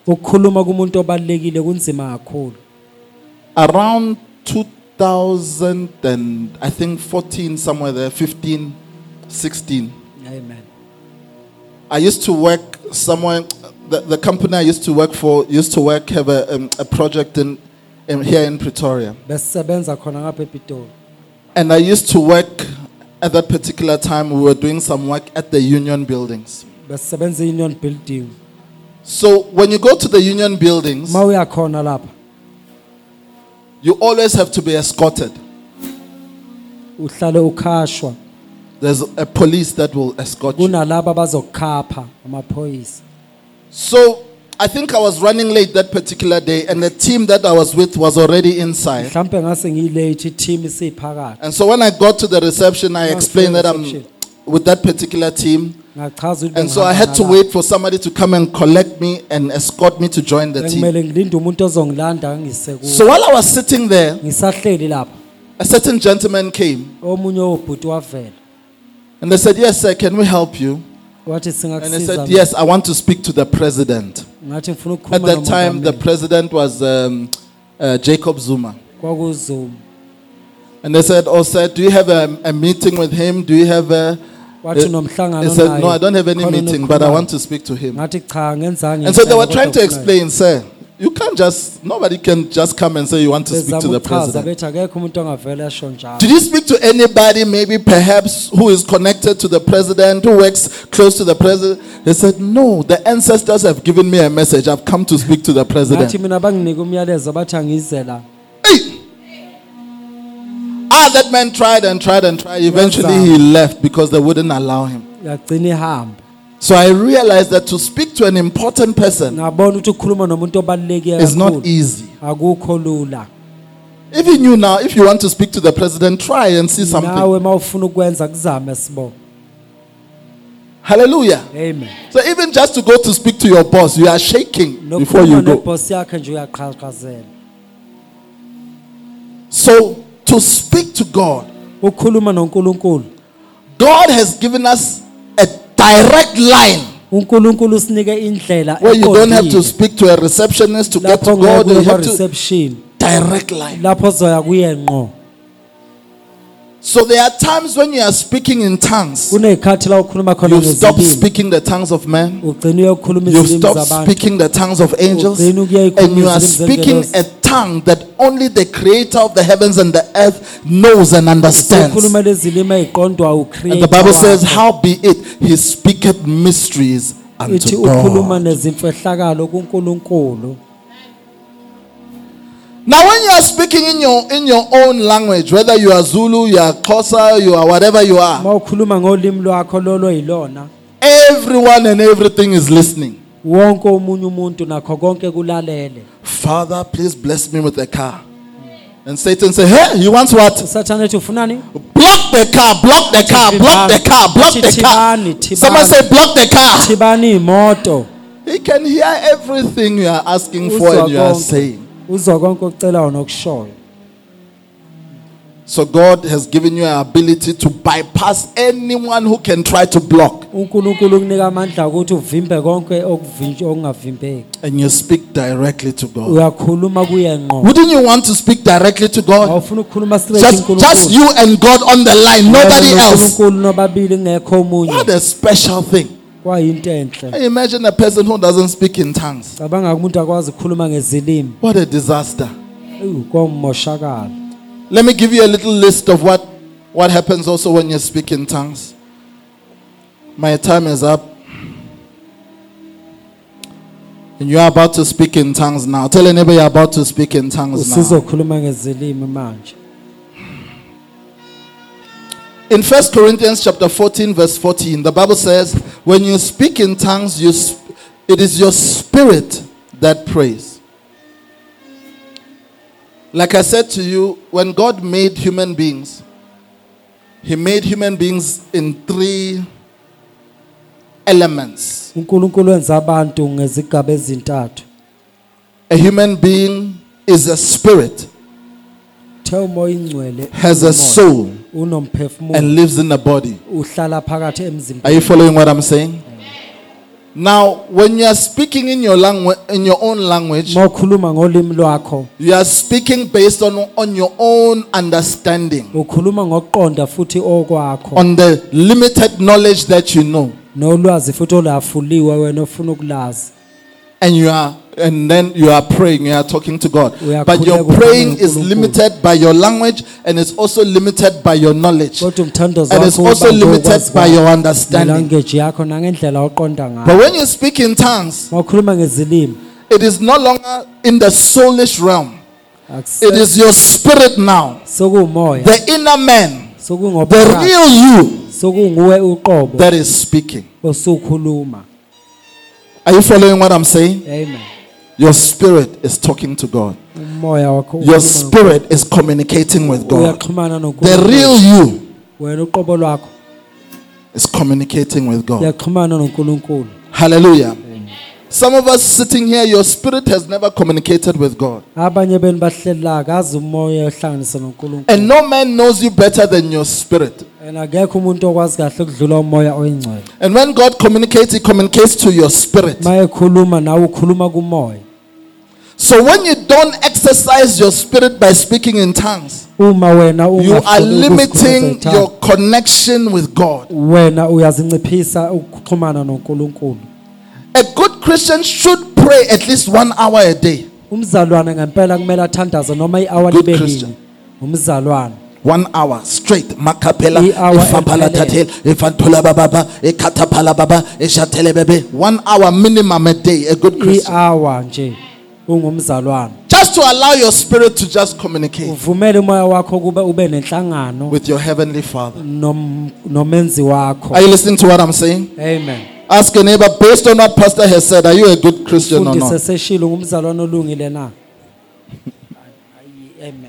Around 2000 and I think 14, somewhere there, 15, 16.
Amen.
I used to work somewhere. The company I used to work for have a project here in Pretoria. And I used to work at that particular time. We were doing some work at the union buildings. So when you go to the union buildings, you always have to be escorted. There's a police that will escort you. So I think I was running late that particular day, and the team that I was with was already inside. And so when I got to the reception, I explained that I'm with that particular team. And so I had to wait for somebody to come and collect me and escort me to join the team. So while I was sitting there, a certain gentleman came. And they said, "Yes, sir, can we help you?" And he said, "Yes, I want to speak to the president." At that time, the president was Jacob Zuma. And they said, "Oh, sir, do you have a meeting with him? Do you have a..." He said, "No, I don't have any meeting, but I want to speak to him." And so they were trying to explain, "Sir, you can't just, nobody can just come and say you want to speak to the president. Did you speak to anybody, maybe perhaps who is connected to the president, who works close to the president?" He said, "No, the ancestors have given me a message. I've come to speak to the president." That man tried and tried and tried. Eventually he left because they wouldn't allow him. So I realized that to speak to an important person is not easy. Even you now, if you want to speak to the president, try and see something. Hallelujah.
Amen.
So even just to go to speak to your boss, you are shaking before you go. So to speak to God, God has given us a direct line
uNkulunkulu usinike indlela
where you don't have to
eqondile.
speak to a receptionist to get to
Lapho
God. You
ngeke
have to
reception.
direct line.
Lapho zoya kuye ngqo.
So there are times when you are speaking in tongues,
Kunezikhathi la ukhuluma khona
you stop
ngezilimi.
speaking the tongues of men.
Ugcina ukukhuluma
You
izilimi
stop
zabantu.
speaking the tongues of angels,
Ugcina ukuyikhuluma
and you are
izilimi
speaking
zengelosi.
a tongue that only the creator of the heavens and the earth knows and understands.
Ukhuluma lezilimi eziqondwa
And
uCreator.
the Bible says,
wakho.
how be it, he speaketh mysteries
Ithi
unto
ukhuluma
God.
nezimfehlakalo kuNkulunkulu.
Now when you are speaking in your own language, whether you are Zulu, you are Xhosa, you are whatever you are,
Mawukhuluma ngolimi lwakho lolo yilona.
everyone and everything is listening.
Wonke umunye umuntu nakho konke kulalele.
Father, please bless me with a car. And Satan say, hey, he wants what?
Usathane ethi ufunani?
Block the car, block the car, block the car, block the car.
Thibani.
Someone say, block the car.
Thibani imoto.
He can hear everything you are asking for and you are saying.
Uzwa konke okucelayo nokushoyo.
So God has given you an ability to bypass anyone who can try to block.
uNkulunkulu ukunika amandla ukuthi uvimbe konke okungavimbeki.
And you speak directly to God.
Uyakhuluma kuye ngqo.
Wouldn't you want to speak directly to God?
Awufuna ukukhuluma straight
Just you and God on the line, nobody else.
uNkulunkulu nobabili ngekho omunye.
What a special thing.
Kwayinto enhle.
Imagine a person who doesn't speak in tongues.
Cabanga umuntu akwazi ukukhuluma ngezilimi.
What a disaster.
Komoshakala.
Let me give you a little list of what happens also when you speak in tongues. My time is up. And you are about to speak in tongues now. Tell anybody you're about to speak in tongues now.
Usizokhuluma ngezilimi manje.
In 1 Corinthians chapter 14 verse 14, the Bible says, when you speak in tongues, it is your spirit that prays. Like I said to you, when God made human beings, He made human beings in 3 elements.
uNkulunkulu wenza abantu ngezigaba ezintathu.
A human being is a spirit,
Umoya ingcwele
has a soul,
unomphefumulo
and lives in a body.
uhlala phakathi
Are
emzimbeni.
you following what I'm saying? Now, when you are speaking in your language, in your own language,
Mawukhuluma ngolimi lwakho,
you are speaking based on your own understanding,
ukhuluma ngokuqonda futhi okwakho.
on the limited knowledge that you know,
Nolwazi futhi olafuliwe wena ofuna ukulazi.
and then you are praying, you are talking to God.
We are
But your
khuleka
praying
ukhuluma
is
noNkulunkulu.
limited by your language, and it's also limited by your knowledge,
Kodwa umthandazo
and it's
wakho
also
ubanjwe
limited
ukwazi
by
kwakho.
your understanding.
Language yakho nangendlela oqonda ngayo.
But when you speak in tongues,
Mawukhuluma ngezilimi,
it is no longer in the soulish realm. It
akuse
is your spirit now,
sokumoya,
the inner man, the
sokungophakathi,
real you
sokunguwe uqobo
that is speaking.
osukhuluma.
Are you following what I'm saying?
Amen.
Your spirit is talking to God.
Umoya wakho
Your
ukhuluma
spirit is communicating with God.
uyaxhumana
The
noNkulunkulu.
real you
Wena uqobo lwakho
is communicating with God.
uyaxhumana noNkulunkulu.
Hallelujah. Some of us sitting here, your spirit has never communicated with God.
Abanye benu bahleli la akazi umoya ohlanganisa noNkulunkulu.
And no man knows you better than your spirit.
And akekho umuntu okwazi kahle ukudlula umoya oyingcwele.
And when God communicates, He communicates to your spirit.
Mayekhuluma nawe ukhuluma kumoya.
So when you don't exercise your spirit by speaking in tongues,
Uma wena
you are
ungafuni
limiting
ukuzikhuluma
your connection with God.
wena uyazinciphisa ukuxhumana noNkulunkulu.
A good Christian should pray at least 1 hour a day.
Umzalwane ngempela kumele athandaze noma i-hour
Good
libe
Christian.
yini. Umzalwane
1 hour straight. Makapela,
I-hour
ifapala tatel, ifantola baba, ikatapala baba, ishatele bebe. 1 hour minimum a day. A good Christian.
i-hour nje ungumzalwane.
Just to allow your spirit to just communicate
Uvumele umoya wakho kube ube nenhlangano
with your heavenly Father.
nomenzi wakho.
Are you listening to what I'm saying?
Amen.
Ask a neighbor, based on what Pastor has said, are you a good Christian or
Fundise
not?
seshilo ngumzalwane olungile na? Amen.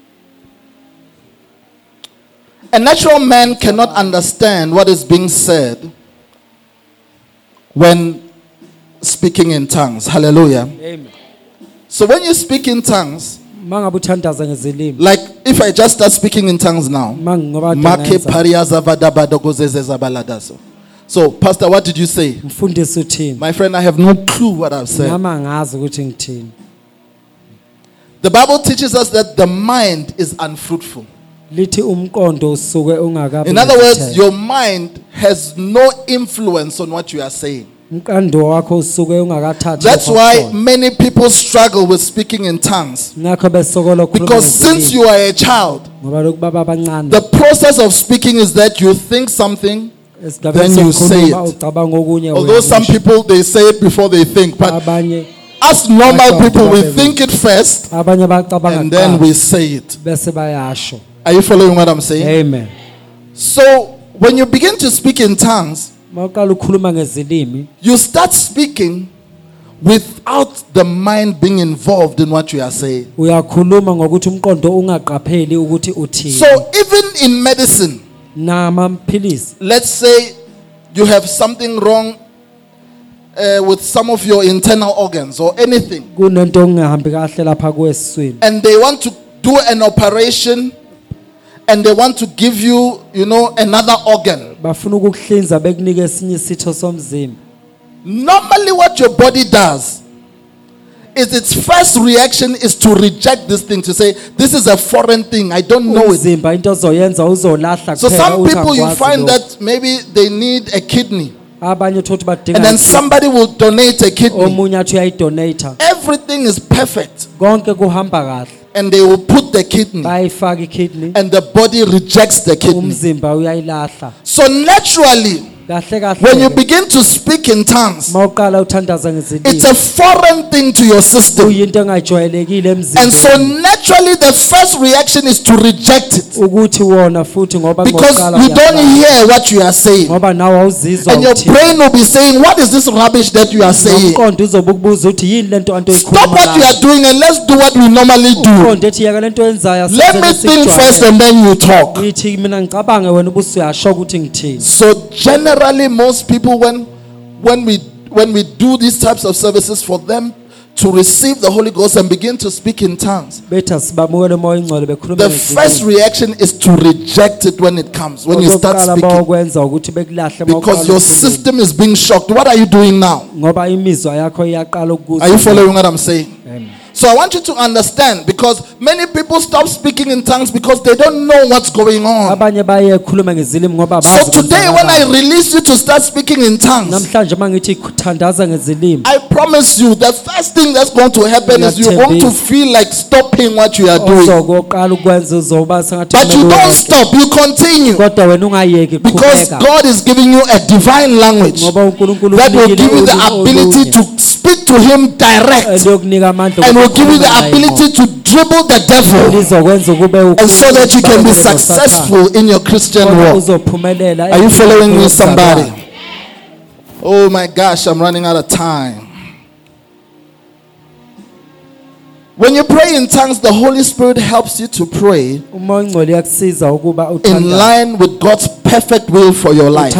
A natural man cannot understand what is being said when speaking in tongues. Hallelujah.
Amen.
So when you speak in tongues,
Mangabe uthandaza ngezilimi.
like if I just start speaking in tongues now,
Mangoba
Make pariaza vadabadogozeze zabaladaso. So, Pastor, what did you say?
Mfundisi uthini?
My friend, I have no clue what I've said.
Ngama angazi ukuthi ngithini.
The Bible teaches us that the mind is unfruitful.
Lithi umqondo usuke ungakabi.
In other words, your mind has no influence on what you are saying.
umqondo wakho usuke ungakathathi.
That's why many people struggle with speaking in tongues.
Ngakho besokola ukukhuluma.
Because since you are a child,
ngoba lokubaba abancane.
the process of speaking is that you think something, then you say it. Although some people, they say it before they think, but as normal people, we think it first and then we say it. Are you following what I'm saying?
Amen.
So when you begin to speak in tongues, you start speaking without the mind being involved in what you are saying. So even in medicine, let's say you have something wrong with some of your internal organs or anything, and they want to do an operation and they want to give you, another organ. Normally what your body does is its first reaction is to reject this thing, to say this is a foreign thing, I don't know it. So some people, you find that maybe they need a kidney, and then somebody will donate a kidney. Everything is perfect, and they will put the kidney, and the body rejects the kidney. So naturally, when you begin to speak in tongues, it's a foreign thing to your system. And so naturally the first reaction is to reject it, because you don't hear what you are saying. And your brain will be saying, what is this rubbish that you are saying? Stop what you are doing and let's do what we normally do. Let me think first and then you talk. So generally, most people, when we do these types of services, for them to receive the Holy Ghost and begin to speak in tongues, the first reaction is to reject it when it comes, when you start speaking, because your system is being shocked. What are you doing now? Are you following what I'm saying? Amen. So I want you to understand, because many people stop speaking in tongues because they don't know what's going on. So today when I release you to start speaking in tongues, I promise you the first thing that's going to happen is you're going to feel like stopping what you are doing. But you don't stop, you continue. Because God is giving you a divine language that will give you the ability to speak to Him direct, and will give you the ability to dribble the devil, and so that you can be successful in your Christian walk. Are you following me, somebody? Oh my gosh, I'm running out of time. When you pray in tongues, the Holy Spirit helps you to pray in line with God's perfect will for your life.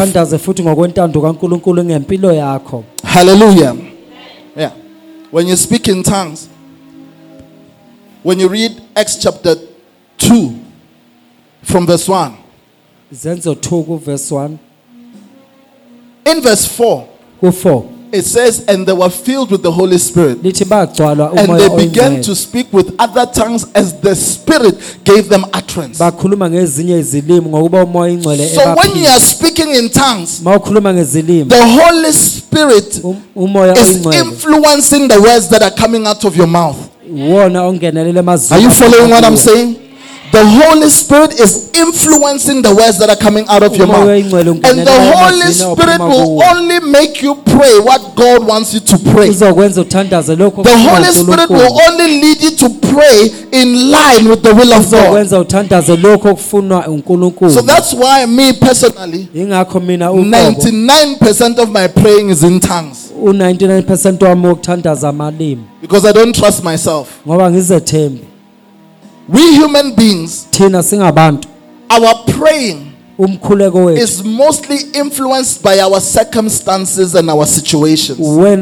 Hallelujah. Yeah. When you speak in tongues, when you read Acts chapter 2 from verse 1, in verse 4, it says, and they were filled with the Holy Spirit, and they began to speak with other tongues as the Spirit gave them utterance. So when you are speaking in tongues, the Holy Spirit is influencing the words that are coming out of your mouth. Are you following what I'm saying? The Holy Spirit is influencing the words that are coming out of your mouth. And the Holy Spirit will only make you pray what God wants you to pray. The Holy Spirit will only lead you to pray in line with the will of God. So that's why me personally, 99% of my praying is in tongues. Because I don't trust myself. We human beings, our praying is mostly influenced by our circumstances and our situations. When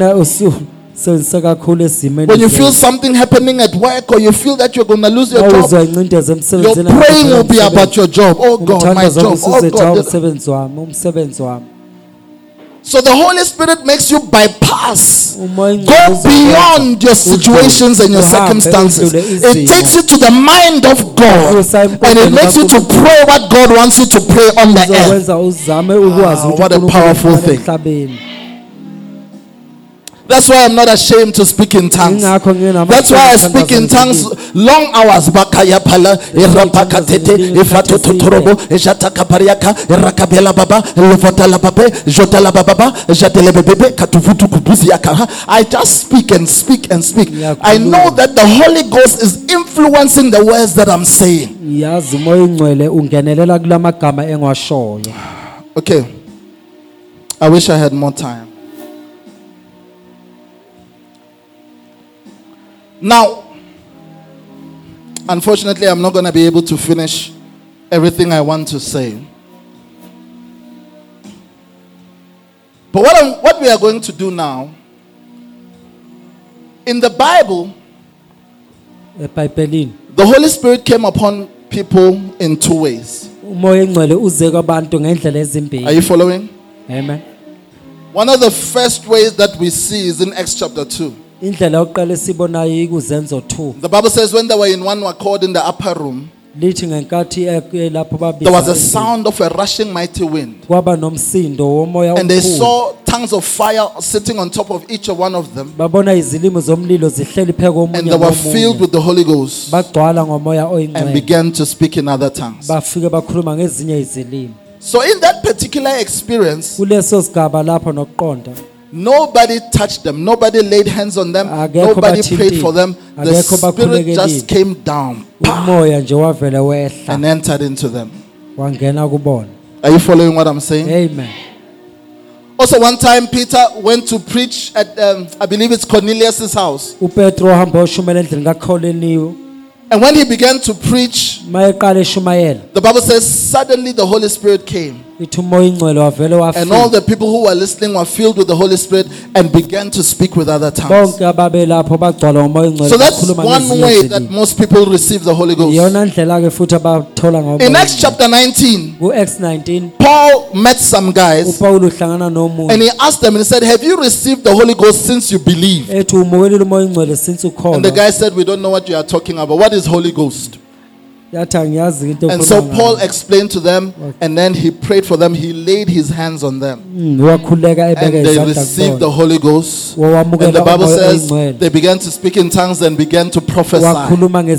you feel something happening at work, or you feel that you're going to lose your job, your praying will be about your job. Oh God, my job. Oh God. So the Holy Spirit makes you bypass, go beyond your situations and your circumstances. It takes you to the mind of God, and it makes you to pray what God wants you to pray on the earth. What a powerful thing. That's why I'm not ashamed to speak in tongues. That's why I speak in tongues long hours. Bakaya pala, irapakatete, ifatotorobo, ejatakapariaka, irakabela baba, levotala babe, jotala baba, jatelebebe, katufutu kubuziaka. I just speak and speak and speak. I know that the Holy Ghost is influencing the words that I'm saying. Okay. I wish I had more time. Now, unfortunately, I'm not going to be able to finish everything I want to say. But what we are going to do now, in the Bible, the Holy Spirit came upon people in two ways. Are you following?
Amen.
One of the first ways that we see is in Acts chapter 2. The Bible says when they were in one accord in the upper room, there was a sound of a rushing mighty wind. And they saw tongues of fire sitting on top of each one of them. And they were filled with the Holy Ghost and began to speak in other tongues. So in that particular experience, nobody touched them. Nobody laid hands on them. Nobody prayed for them. The Spirit just came down and entered into them. Are you following what I'm saying?
Amen.
Also, one time Peter went to preach at, I believe it's Cornelius' house. And when he began to preach, the Bible says suddenly the Holy Spirit came. And all the people who were listening were filled with the Holy Spirit and began to speak with other tongues. So that's one way that most people receive the Holy Ghost. In Acts chapter 19, Paul met some guys and he asked them and he said, have you received the Holy Ghost since you believe? And the guy said, we don't know what you are talking about. What is Holy Ghost? And so Paul explained to them, and then he prayed for them. He laid his hands on them, and they received the Holy Ghost. And the Bible says they began to speak in tongues and began to prophesy. Are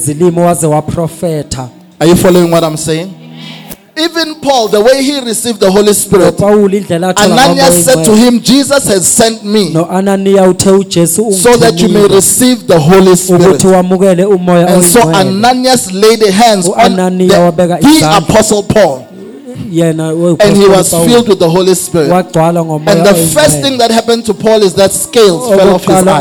you following what I'm saying? Even Paul, the way he received the Holy Spirit, Ananias said to him, Jesus has sent me so that you may receive the Holy Spirit. And so Ananias laid hands on the Apostle Paul, and he was filled with the Holy Spirit. And the first thing that happened to Paul is that scales fell off his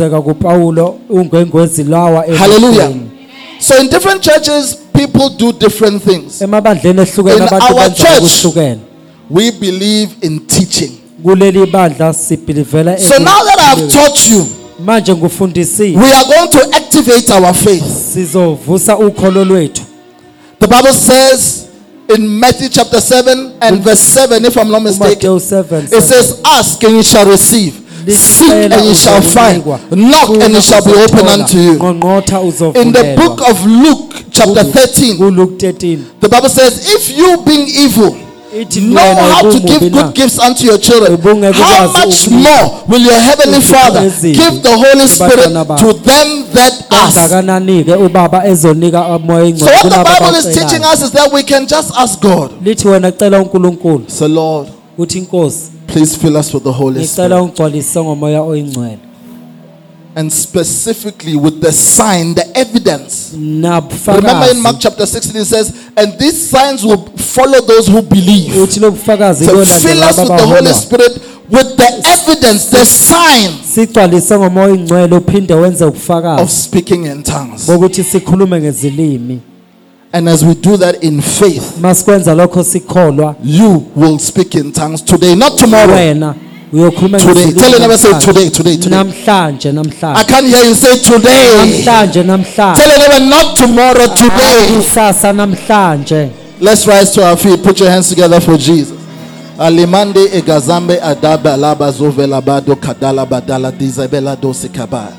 eyes. Hallelujah. So in different churches, people do different things. In our church, we believe in teaching. So now that I've taught you, we are going to activate our faith. The Bible says in Matthew chapter 7 and verse 7, if I'm not mistaken, it says, ask and you shall receive. Seek and you shall find. Knock and it shall be opened unto you. In the book of Luke chapter 13, the Bible says, if you being evil know how to give good gifts unto your children, how much more will your heavenly Father give the Holy Spirit to them that ask? So what the Bible is teaching us is that we can just ask God. So Lord, please fill us with the Holy Spirit. And specifically with the sign, the evidence. Remember in Mark chapter 16 it says, and these signs will follow those who believe. So fill us with the Holy Spirit with the evidence, the sign of speaking in tongues. And as we do that in faith, you will speak in tongues today, not tomorrow. Today. Tell your neighbor, say today. I can't hear you say today. Tell your neighbor, not tomorrow, today. Let's rise to our feet. Put your hands together for Jesus. Alimande egazambe adaba laba zovela bado kadala badala dizabela dosikaba.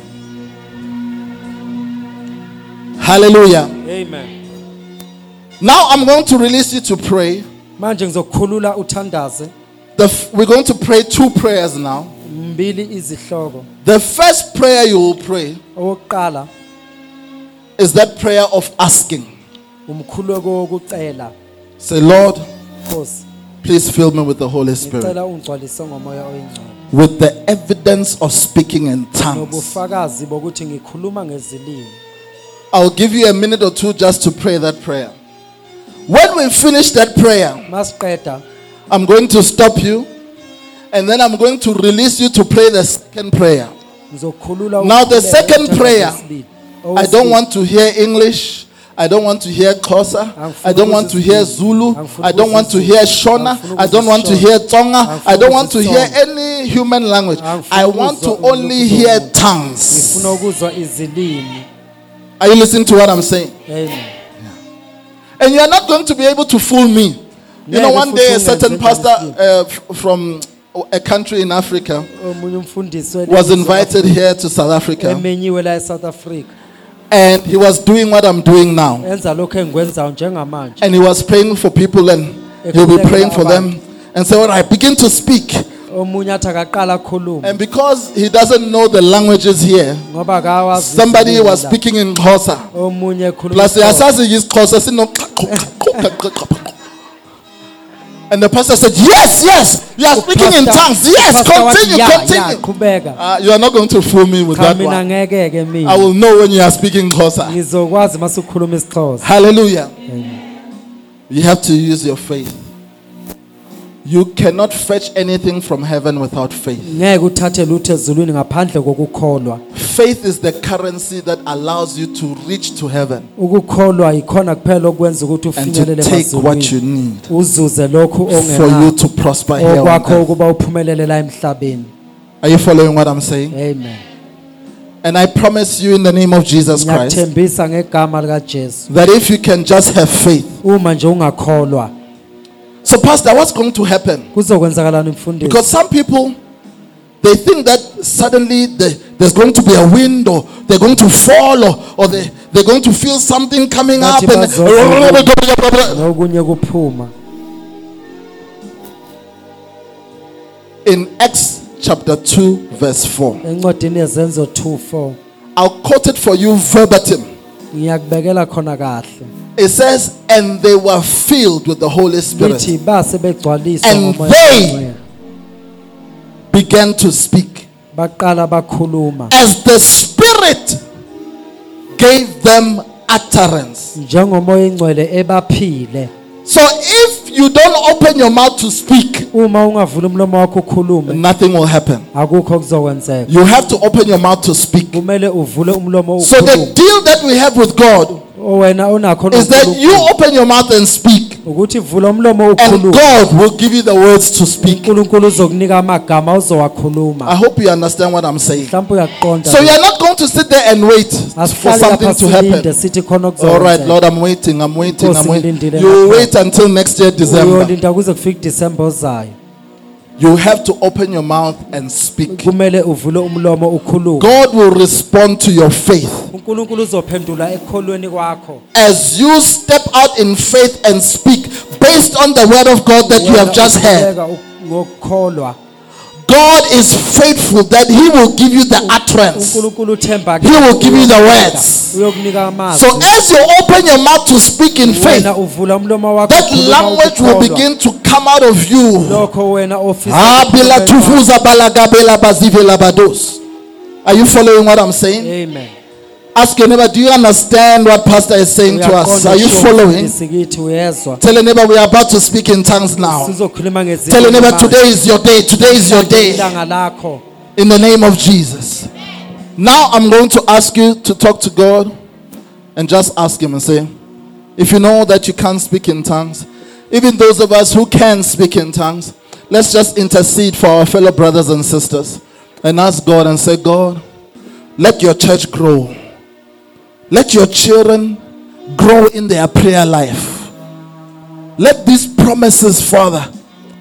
Hallelujah.
Amen.
Now I'm going to release you to pray.
Manje ngizokukhulula uthandaze.
We're going to pray 2 prayers now.
Mbili izihloko.
The first prayer you will pray
Owokuqala
is that prayer of asking.
umkhuleko wokucela.
Say, Lord,
Nkosi,
please fill me with the Holy Spirit,
ngicela ungigcwalise ngomoya oyingcwele.
with the evidence of speaking in tongues.
Nobufakazi bokuthi ngikhuluma ngezilimi.
I'll give you a minute or 2 just to pray that prayer. When we finish that prayer,
Masiqeda
I'm going to stop you, and then I'm going to release you to pray the second prayer.
ngizokhulula.
Now the
ukukhuleka
second
uthandaze
prayer,
isibili.
I don't want to hear English. I don't want to hear Xhosa. I don't want to hear Zulu. I don't want to hear Shona. I don't want to hear Tonga. I don't want to hear any human language. I want to only hear tongues.
Ngifuna ukuzwa izilimi.
Are you listening to what I'm saying?
Amen.
And you are not going to be able to fool me. You know, one day a certain pastor from a country in Africa
Omunye umfundisi
was invited here to South Africa,
emenyiwe la eSouth Africa.
and he was doing what I'm doing now.
Enza lokho engikwenzayo njengamanje.
And he was praying for people, and he'll be praying for them and say, all right, begin to speak.
Omunye athi akaqala akhulume.
And because he doesn't know the languages here,
Ngoba akawazi.
somebody was speaking in Xhosa.
Omunye ekhuluma.
Plus, yasazi isiXhosa sino. And the pastor said, yes, yes, you are speaking in tongues. Yes, continue. You are not going to fool me with that one. I will know when you are speaking Xhosa.
Ngizokwazi masukhuluma isiXhosa.
Hallelujah. You have to use your faith. You cannot fetch anything from heaven without faith.
Ngeke uthathe lutho ezulwini ngaphandle kokukholwa.
Faith is the currency that allows you to reach to heaven
Ukukholwa ikhona kuphela okwenza ukuthi
and to
ufinyelele
take what you
emazulwini.
need
Uzuze lokho
for you
ongenakho.
to prosper here on
Okwakho
earth.
ukuba uphumelele la emhlabeni.
Are you following what I'm saying?
Amen.
And I promise you in the name of Jesus Christ
Ngiyathembisa ngegama lika Jesu.
that if you can just have faith.
Uma nje ungakholwa
So pastor, what's going to happen?
kuzokwenzakalana mfundisi.
Because some people, they think that suddenly there's going to be a wind, or they're going to fall, or they're going to feel something coming up. And
Nokunye kuphuma.
in Acts chapter 2 verse 4,
Encwadini yezenzo 2:4
I'll quote it for you verbatim.
ngiyakubekela khona kahle.
It says, and they were filled with the Holy Spirit
Lithi base begcwaliswa
And
ngomoya
they-
kaMoya.
began to speak
Baqala bakhuluma
as the Spirit gave them utterance.
njengomoya ingcwele ebaphile.
So if you don't open your mouth to speak,
Uma ungavula umlomo wakho ukhulume
nothing will happen.
akukho kuzokwenzeka.
You have to open your mouth to speak.
Kumele uvule umlomo
So the
ukhulume.
deal that we have with God
Wena onakho
is that you open your mouth and speak,
ukuthi vula umlomo
and
ukhulume.
God will give you the words to speak.
uNkulunkulu uzokunika amagama
I
uzowakhuluma.
hope you understand what I'm saying.
Mhlawumbe uyaqonda.
So you are not going to sit there and wait for
Asihlale
something
lapha
to
silinde
happen.
sithi khona
All right,
kuzokwenzeka.
Lord, I'm waiting. I'm waiting. I'm waiting.
ngilindile
You will
lapha.
wait until next year, December.
Uyolinda kuze kufike December ozayo.
You have to open your mouth and speak.
Kumele uvule umlomo ukhulume.
God will respond to your faith.
uNkulunkulu uzophendula ekholweni kwakho.
As you step out in faith and speak based on the word of God that you have just heard,
Ngokukholwa.
God is faithful that He will give you the utterance.
uNkulunkulu uthemba
He will give you the words.
uyokunika amazwi.
So as you open your mouth to speak in faith,
wena uvula umlomo wakho
that
ukhuluma
language will
ukukholwa.
begin to come out of you.
Lokho wena ofisa.
Abela tufuza balagabela bazivela bados. Are you following what I'm saying?
Amen.
Ask your neighbor, do you understand what pastor is saying to us? Are you following?
Sikithi uyezwa.
Tell your neighbor, we are about to speak in tongues now.
Sizokhuluma ngezindaba.
Tell your neighbor, today is your day. Today is your day.
Ilanga lakho.
In the name of Jesus. Now I'm going to ask you to talk to God and just ask Him and say, if you know that you can't speak in tongues, even those of us who can speak in tongues, let's just intercede for our fellow brothers and sisters and ask God and say, God, let your church grow. Let your children grow in their prayer life. Let these promises, Father,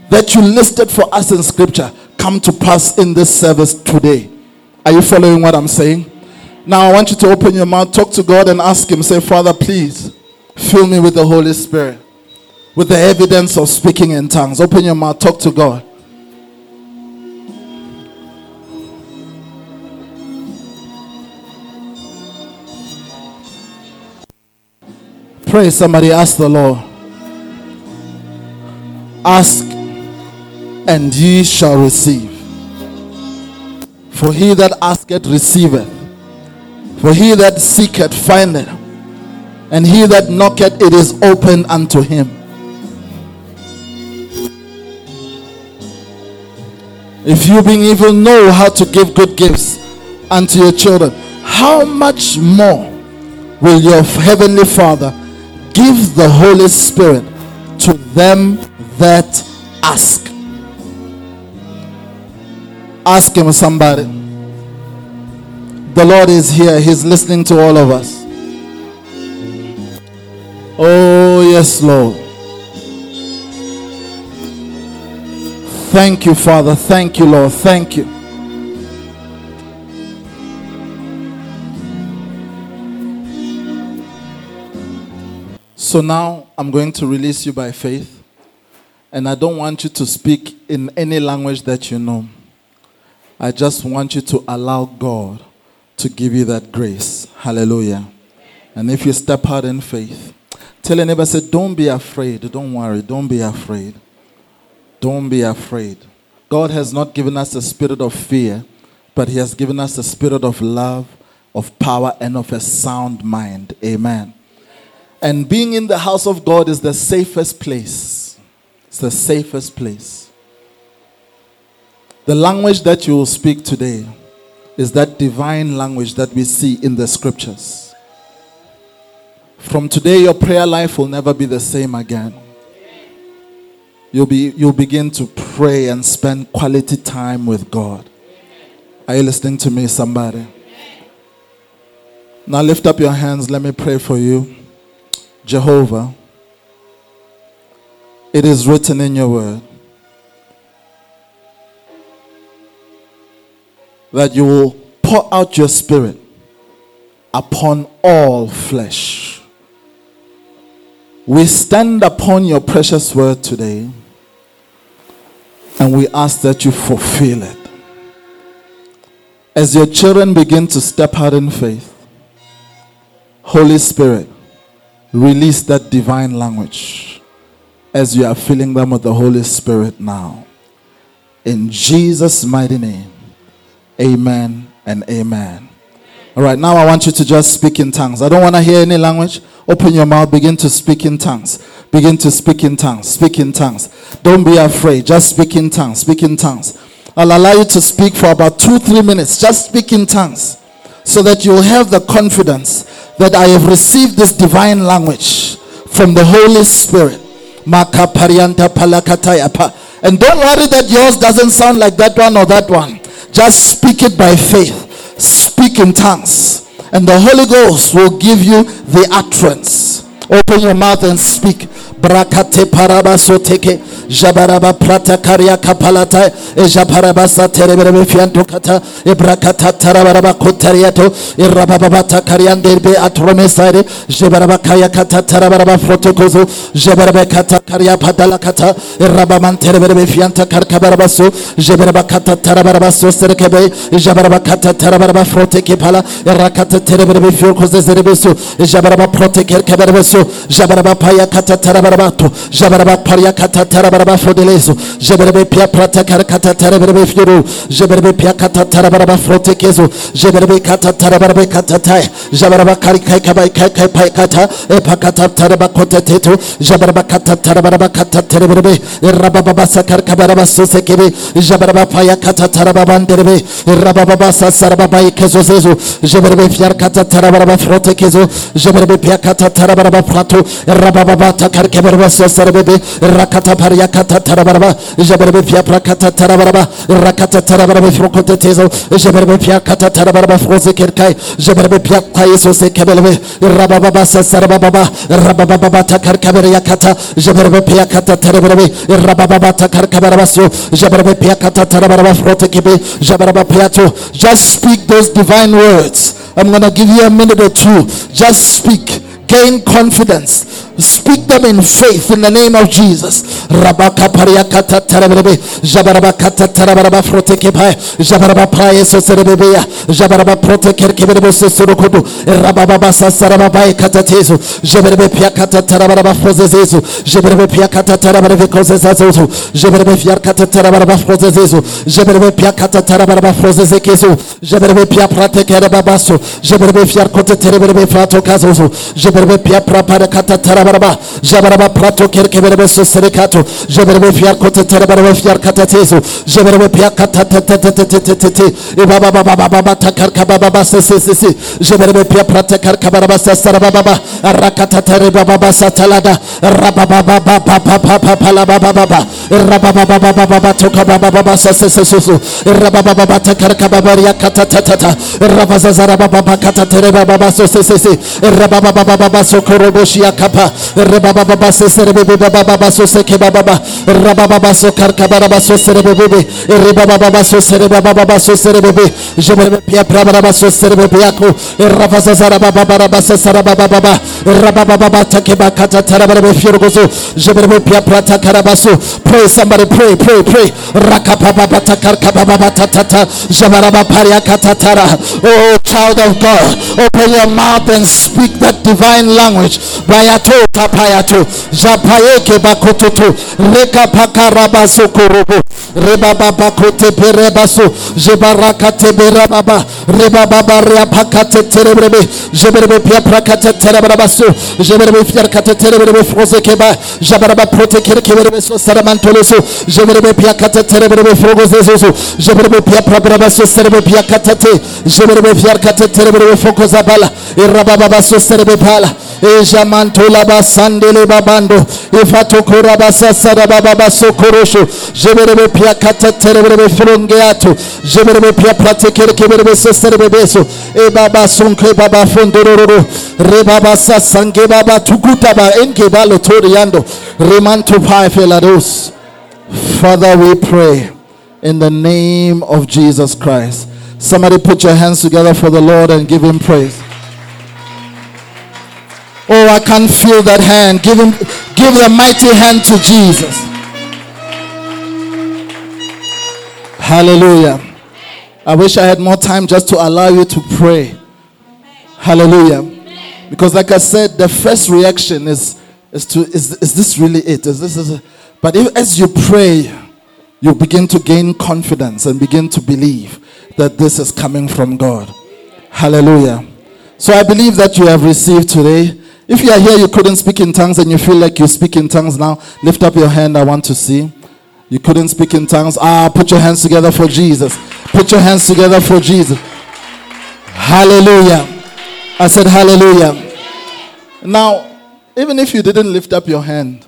that you listed for us in scripture come to pass in this service today. Are you following what I'm saying? Now I want you to open your mouth, talk to God and ask him, say, Father, please fill me with the Holy Spirit, with the evidence of speaking in tongues. Open your mouth, talk to God. Pray, somebody, ask the Lord. Ask and ye shall receive. For he that asketh receiveth. For he that seeketh findeth. And he that knocketh, it is open unto him. If you being evil know how to give good gifts unto your children, how much more will your heavenly Father give the Holy Spirit to them that ask? Ask him, somebody. The Lord is here. He's listening to all of us. Oh, yes, Lord. Thank you, Father. Thank you, Lord. Thank you. So now I'm going to release you by faith. And I don't want you to speak in any language that you know. I just want you to allow God to give you that grace. Hallelujah. And if you step out in faith, tell your neighbor, say, don't be afraid. Don't worry. Don't be afraid. Don't be afraid. God has not given us a spirit of fear, but he has given us a spirit of love, of power, and of a sound mind. Amen. And being in the house of God is the safest place. It's the safest place. The language that you will speak today is that divine language that we see in the scriptures. From today, your prayer life will never be the same again. You'll begin to pray and spend quality time with God. Are you listening to me, somebody? Now lift up your hands. Let me pray for you. Jehovah, it is written in your word that you will pour out your spirit upon all flesh. We stand upon your precious word today and we ask that you fulfill it. As your children begin to step out in faith, Holy Spirit, release that divine language as you are filling them with the Holy Spirit now. In Jesus' mighty name, amen and amen. All right, now I want you to just speak in tongues. I don't want to hear any language. Open your mouth, begin to speak in tongues. Begin to speak in tongues. Speak in tongues. Don't be afraid. Just speak in tongues. Speak in tongues. I'll allow you to speak for about 2-3 minutes. Just speak in tongues so that you'll have the confidence that I have received this divine language from the Holy Spirit. And don't worry that yours doesn't sound like that one or that one. Just speak it by faith. Speak in tongues. And the Holy Ghost will give you the utterance. Open your mouth and speak. Brakate parabasoteke jabaraba prata karia kapalata ejaparabasa tereberebe fiantokata ebrakata tarabaraba kotariato irababata karianderbe atromesare jabaraba kaya kata tarabaraba frotokozo jabaraba kata karia padalakata irabaman tereberebe fianta karkabarabaso jabaraba kata tarabaraba serekebe jabaraba kata tarabaraba froteke pala irakata tereberebe fiokoze zerebeso jabaraba proteke keberbeso jabaraba paya kata tarabaraba jabaraba paria kata tarabaraba fodeleso jabaraba pia prata kata tarabaraba fioro jabaraba pia kata tarabaraba frotekezo jabaraba kata tarabaraba kata tai jabaraba kari kai kai kai pai kata epakata taraba koteteto jabaraba kata tarabaraba kata tarabaraba rababa sakar kabaraba sosekebe jabaraba paya kata tarababa nderebe rababa sarababa ikezo zezo jabaraba pia kata tarabaraba frotekezo jabaraba pia kata tarabaraba prato rababa takar keberba soserebebe rakata pariakata tarabaraba jeberbe pia prakata tarabaraba rakata tarabaraba frokote tezo jeberbe pia kata tarabaraba froze kerkai jeberbe pia kaiso se kebelbe rababa sasarababa rababa takar kaberiakata jeberbe pia kata tarabaraba rababa takar kabarabaso jeberbe pia kata tarabaraba frote kebe jeberbe pia to. Just speak those divine words. I'm going to give you a minute or two. Just speak. Gain confidence. Speak them in faith in the name of Jesus. Rabaka pariakata tarabrebe jabarabakata tarabaraba frotekepai jabaraba praeso serebeya jabaraba proteker keberebo sorokodo rababa sasaraba katatezo jeberebe piakata tarabaraba frozezo jeberebe piakata tarabarebe kozezazo jeberebe piakata tarabaraba frozezo jeberebe piakata tarabaraba frozezekezo jeberebe piaprate kerebabaso jeberebe piakote tereberebe frato kazozo jeberebe piapra kata tarabaraba jabaraba prato kerkeberebe soserekato jeberebe fiarkote terabarebe fiarkatatezo jeberebe piakata tetetetetetete baba baba baba takarka baba sesese jeberebe piaprate karka baba sasara baba rakata tereba baba satalada rababa baba papa pala baba baba rababa baba baba toka baba baba sesese susu rababa baba takarka baba yakata tata rabaza zara baba kata tereba baba sesese rababa baba baba sokoroboshi akapa rababa baba seserebe baba baba soseke baba rababa baba sokarka baba soserebe rababa baba soserebe baba soserebe jeberebe pia baba soserebe yako rabaza zara baba baba sesara baba baba rababa baba takeba kata tarabarebe fiorgozo jeberebe pia prata karabaso. Pray, somebody pray rakapa baba takarka baba tata jabaraba paria kata tara. Oh child of God, open your mouth and speak that divine language. Bayato tapayato japayeke bakototo reka pakarabaso korobo rebaba bakote perebaso jebaraka teberababa rebaba ria pakate terebrebe jeberebe pia prakate terebrabaso jeberebe fiarkate terebrebe frozekeba jabaraba protekere keberebe so saramantoloso jeberebe pia kate terebrebe frogozezo jeberebe pia prabrabaso serebe pia katate jeberebe fiarkate terebrebe fokozabala irababa so serebe pala ejamantola basandele babando ifatokora basasara baba sokorosho jeberebe pia kata tereberebe frongeato jeberebe pia pratekere keberebe soserebe beso e baba sonke baba fondororo re baba sasange baba tukuta ba enke balo toriando remanto pai felados. Father, we pray in the name of Jesus Christ. Somebody put your hands together for the Lord and give him praise. Oh, I can feel that hand. Give the mighty hand to Jesus. Hallelujah. I wish I had more time just to allow you to pray. Hallelujah. Because like I said, the first reaction is this really it? But as you pray, you begin to gain confidence and begin to believe that this is coming from God. Hallelujah. So I believe that you have received today. If you are here, you couldn't speak in tongues and you feel like you speak in tongues now, lift up your hand. I want to see. You couldn't speak in tongues. Put your hands together for Jesus. Put your hands together for Jesus. Hallelujah. I said hallelujah. Now, even if you didn't lift up your hand,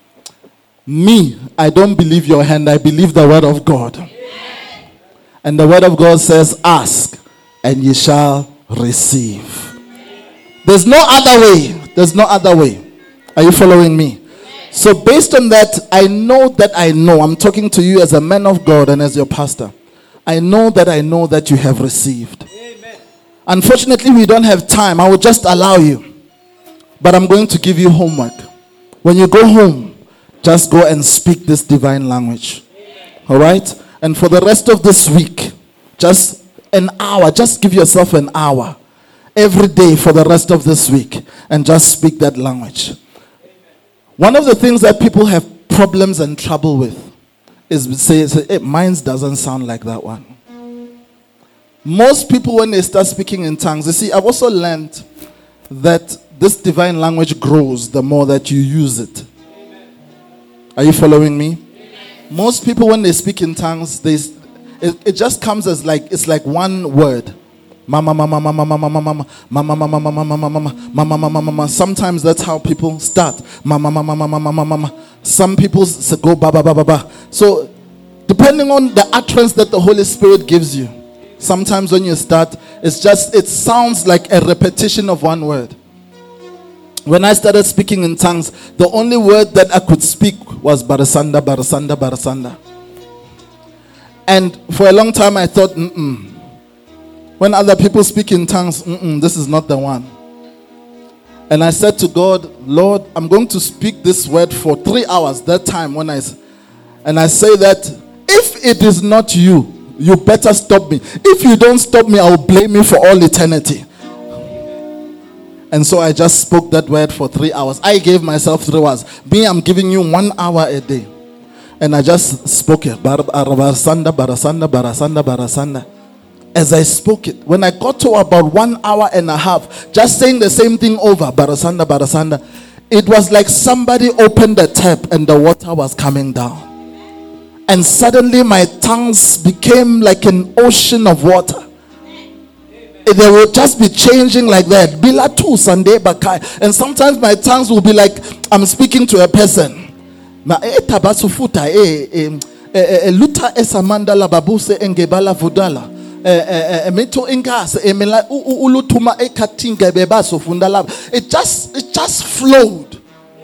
I don't believe your hand. I believe the word of God. And the word of God says, ask and ye shall receive. There's no other way. There's no other way. Are you following me? So based on that, I know, I'm talking to you as a man of God and as your pastor. I know that you have received. Amen. Unfortunately, we don't have time. I will just allow you. But I'm going to give you homework. When you go home, just go and speak this divine language. All right? And for the rest of this week, just an hour. Just give yourself an hour every day for the rest of this week and just speak that language. One of the things that people have problems and trouble with is say hey, mine doesn't sound like that one. Most people, when they start speaking in tongues, you see, I've also learned that this divine language grows the more that you use it. Are you following me? Most people, when they speak in tongues, it just comes as it's like one word. Mama, mama, mama, mama, mama, mama, mama, mama, mama, mama, mama, mama, mama, mama. Sometimes that's how people start. Mama, mama, mama, mama, mama. Some people go ba ba ba ba ba. So depending on the utterance that the Holy Spirit gives you, sometimes when you start, it sounds like a repetition of one word. When I started speaking in tongues, the only word that I could speak was barasanda, barasanda, barasanda. And for a long time I thought, when other people speak in tongues, this is not the one. And I said to God, Lord, I'm going to speak this word for 3 hours. That time and I say that if it is not you, you better stop me. If you don't stop me, I will blame you for all eternity. And so I just spoke that word for 3 hours. I gave myself 3 hours. Me, I'm giving you 1 hour a day. And I just spoke it. Barasanda, barasanda, barasanda, barasanda. As I spoke it, when I got to about 1 hour and a half, just saying the same thing over, barasanda, barasanda, it was like somebody opened the tap and the water was coming down. And suddenly my tongues became like an ocean of water. They will just be changing like that. And sometimes my tongues will be like I'm speaking to a person. Luta esamanda la babuse engebala vudala. It just flowed.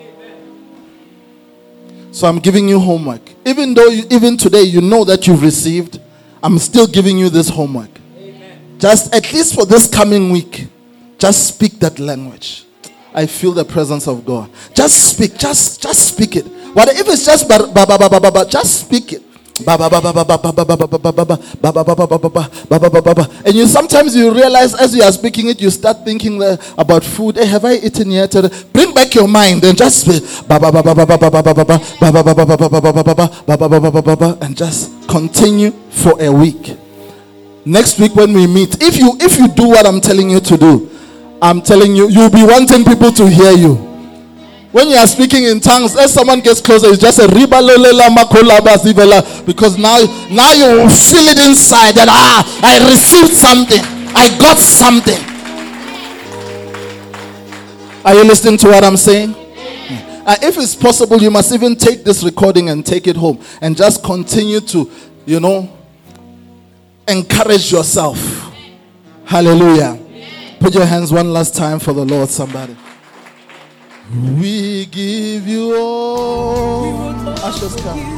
So I'm giving you homework. Even though even today you know that you've received, I'm still giving you this homework. Amen. Just at least for this coming week, just speak that language. I feel the presence of God. Just speak. Just speak it. What if it's just just speak it. And you sometimes you realize as you are speaking it, you start thinking about food. Hey, have I eaten yet? Bring back your mind and just and just continue for a week. Next week when we meet, if you do what I'm telling you to do, I'm telling you, you'll be wanting people to hear you. When you are speaking in tongues, as someone gets closer, it's just a because now you will feel it inside that I received something. I got something. Are you listening to what I'm saying? If it's possible, you must even take this recording and take it home and just continue to, encourage yourself. Hallelujah. Put your hands one last time for the Lord, somebody. We give you all. Ushers come.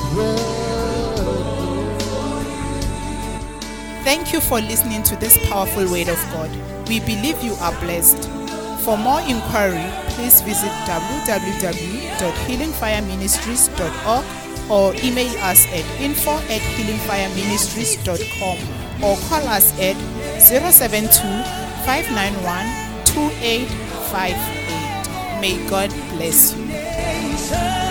Thank you for listening to this powerful word of God. We believe you are blessed. For more inquiry, please visit www.healingfireministries.org or email us at info@healingfireministries.com or call us at 072-591-2858. May God bless you.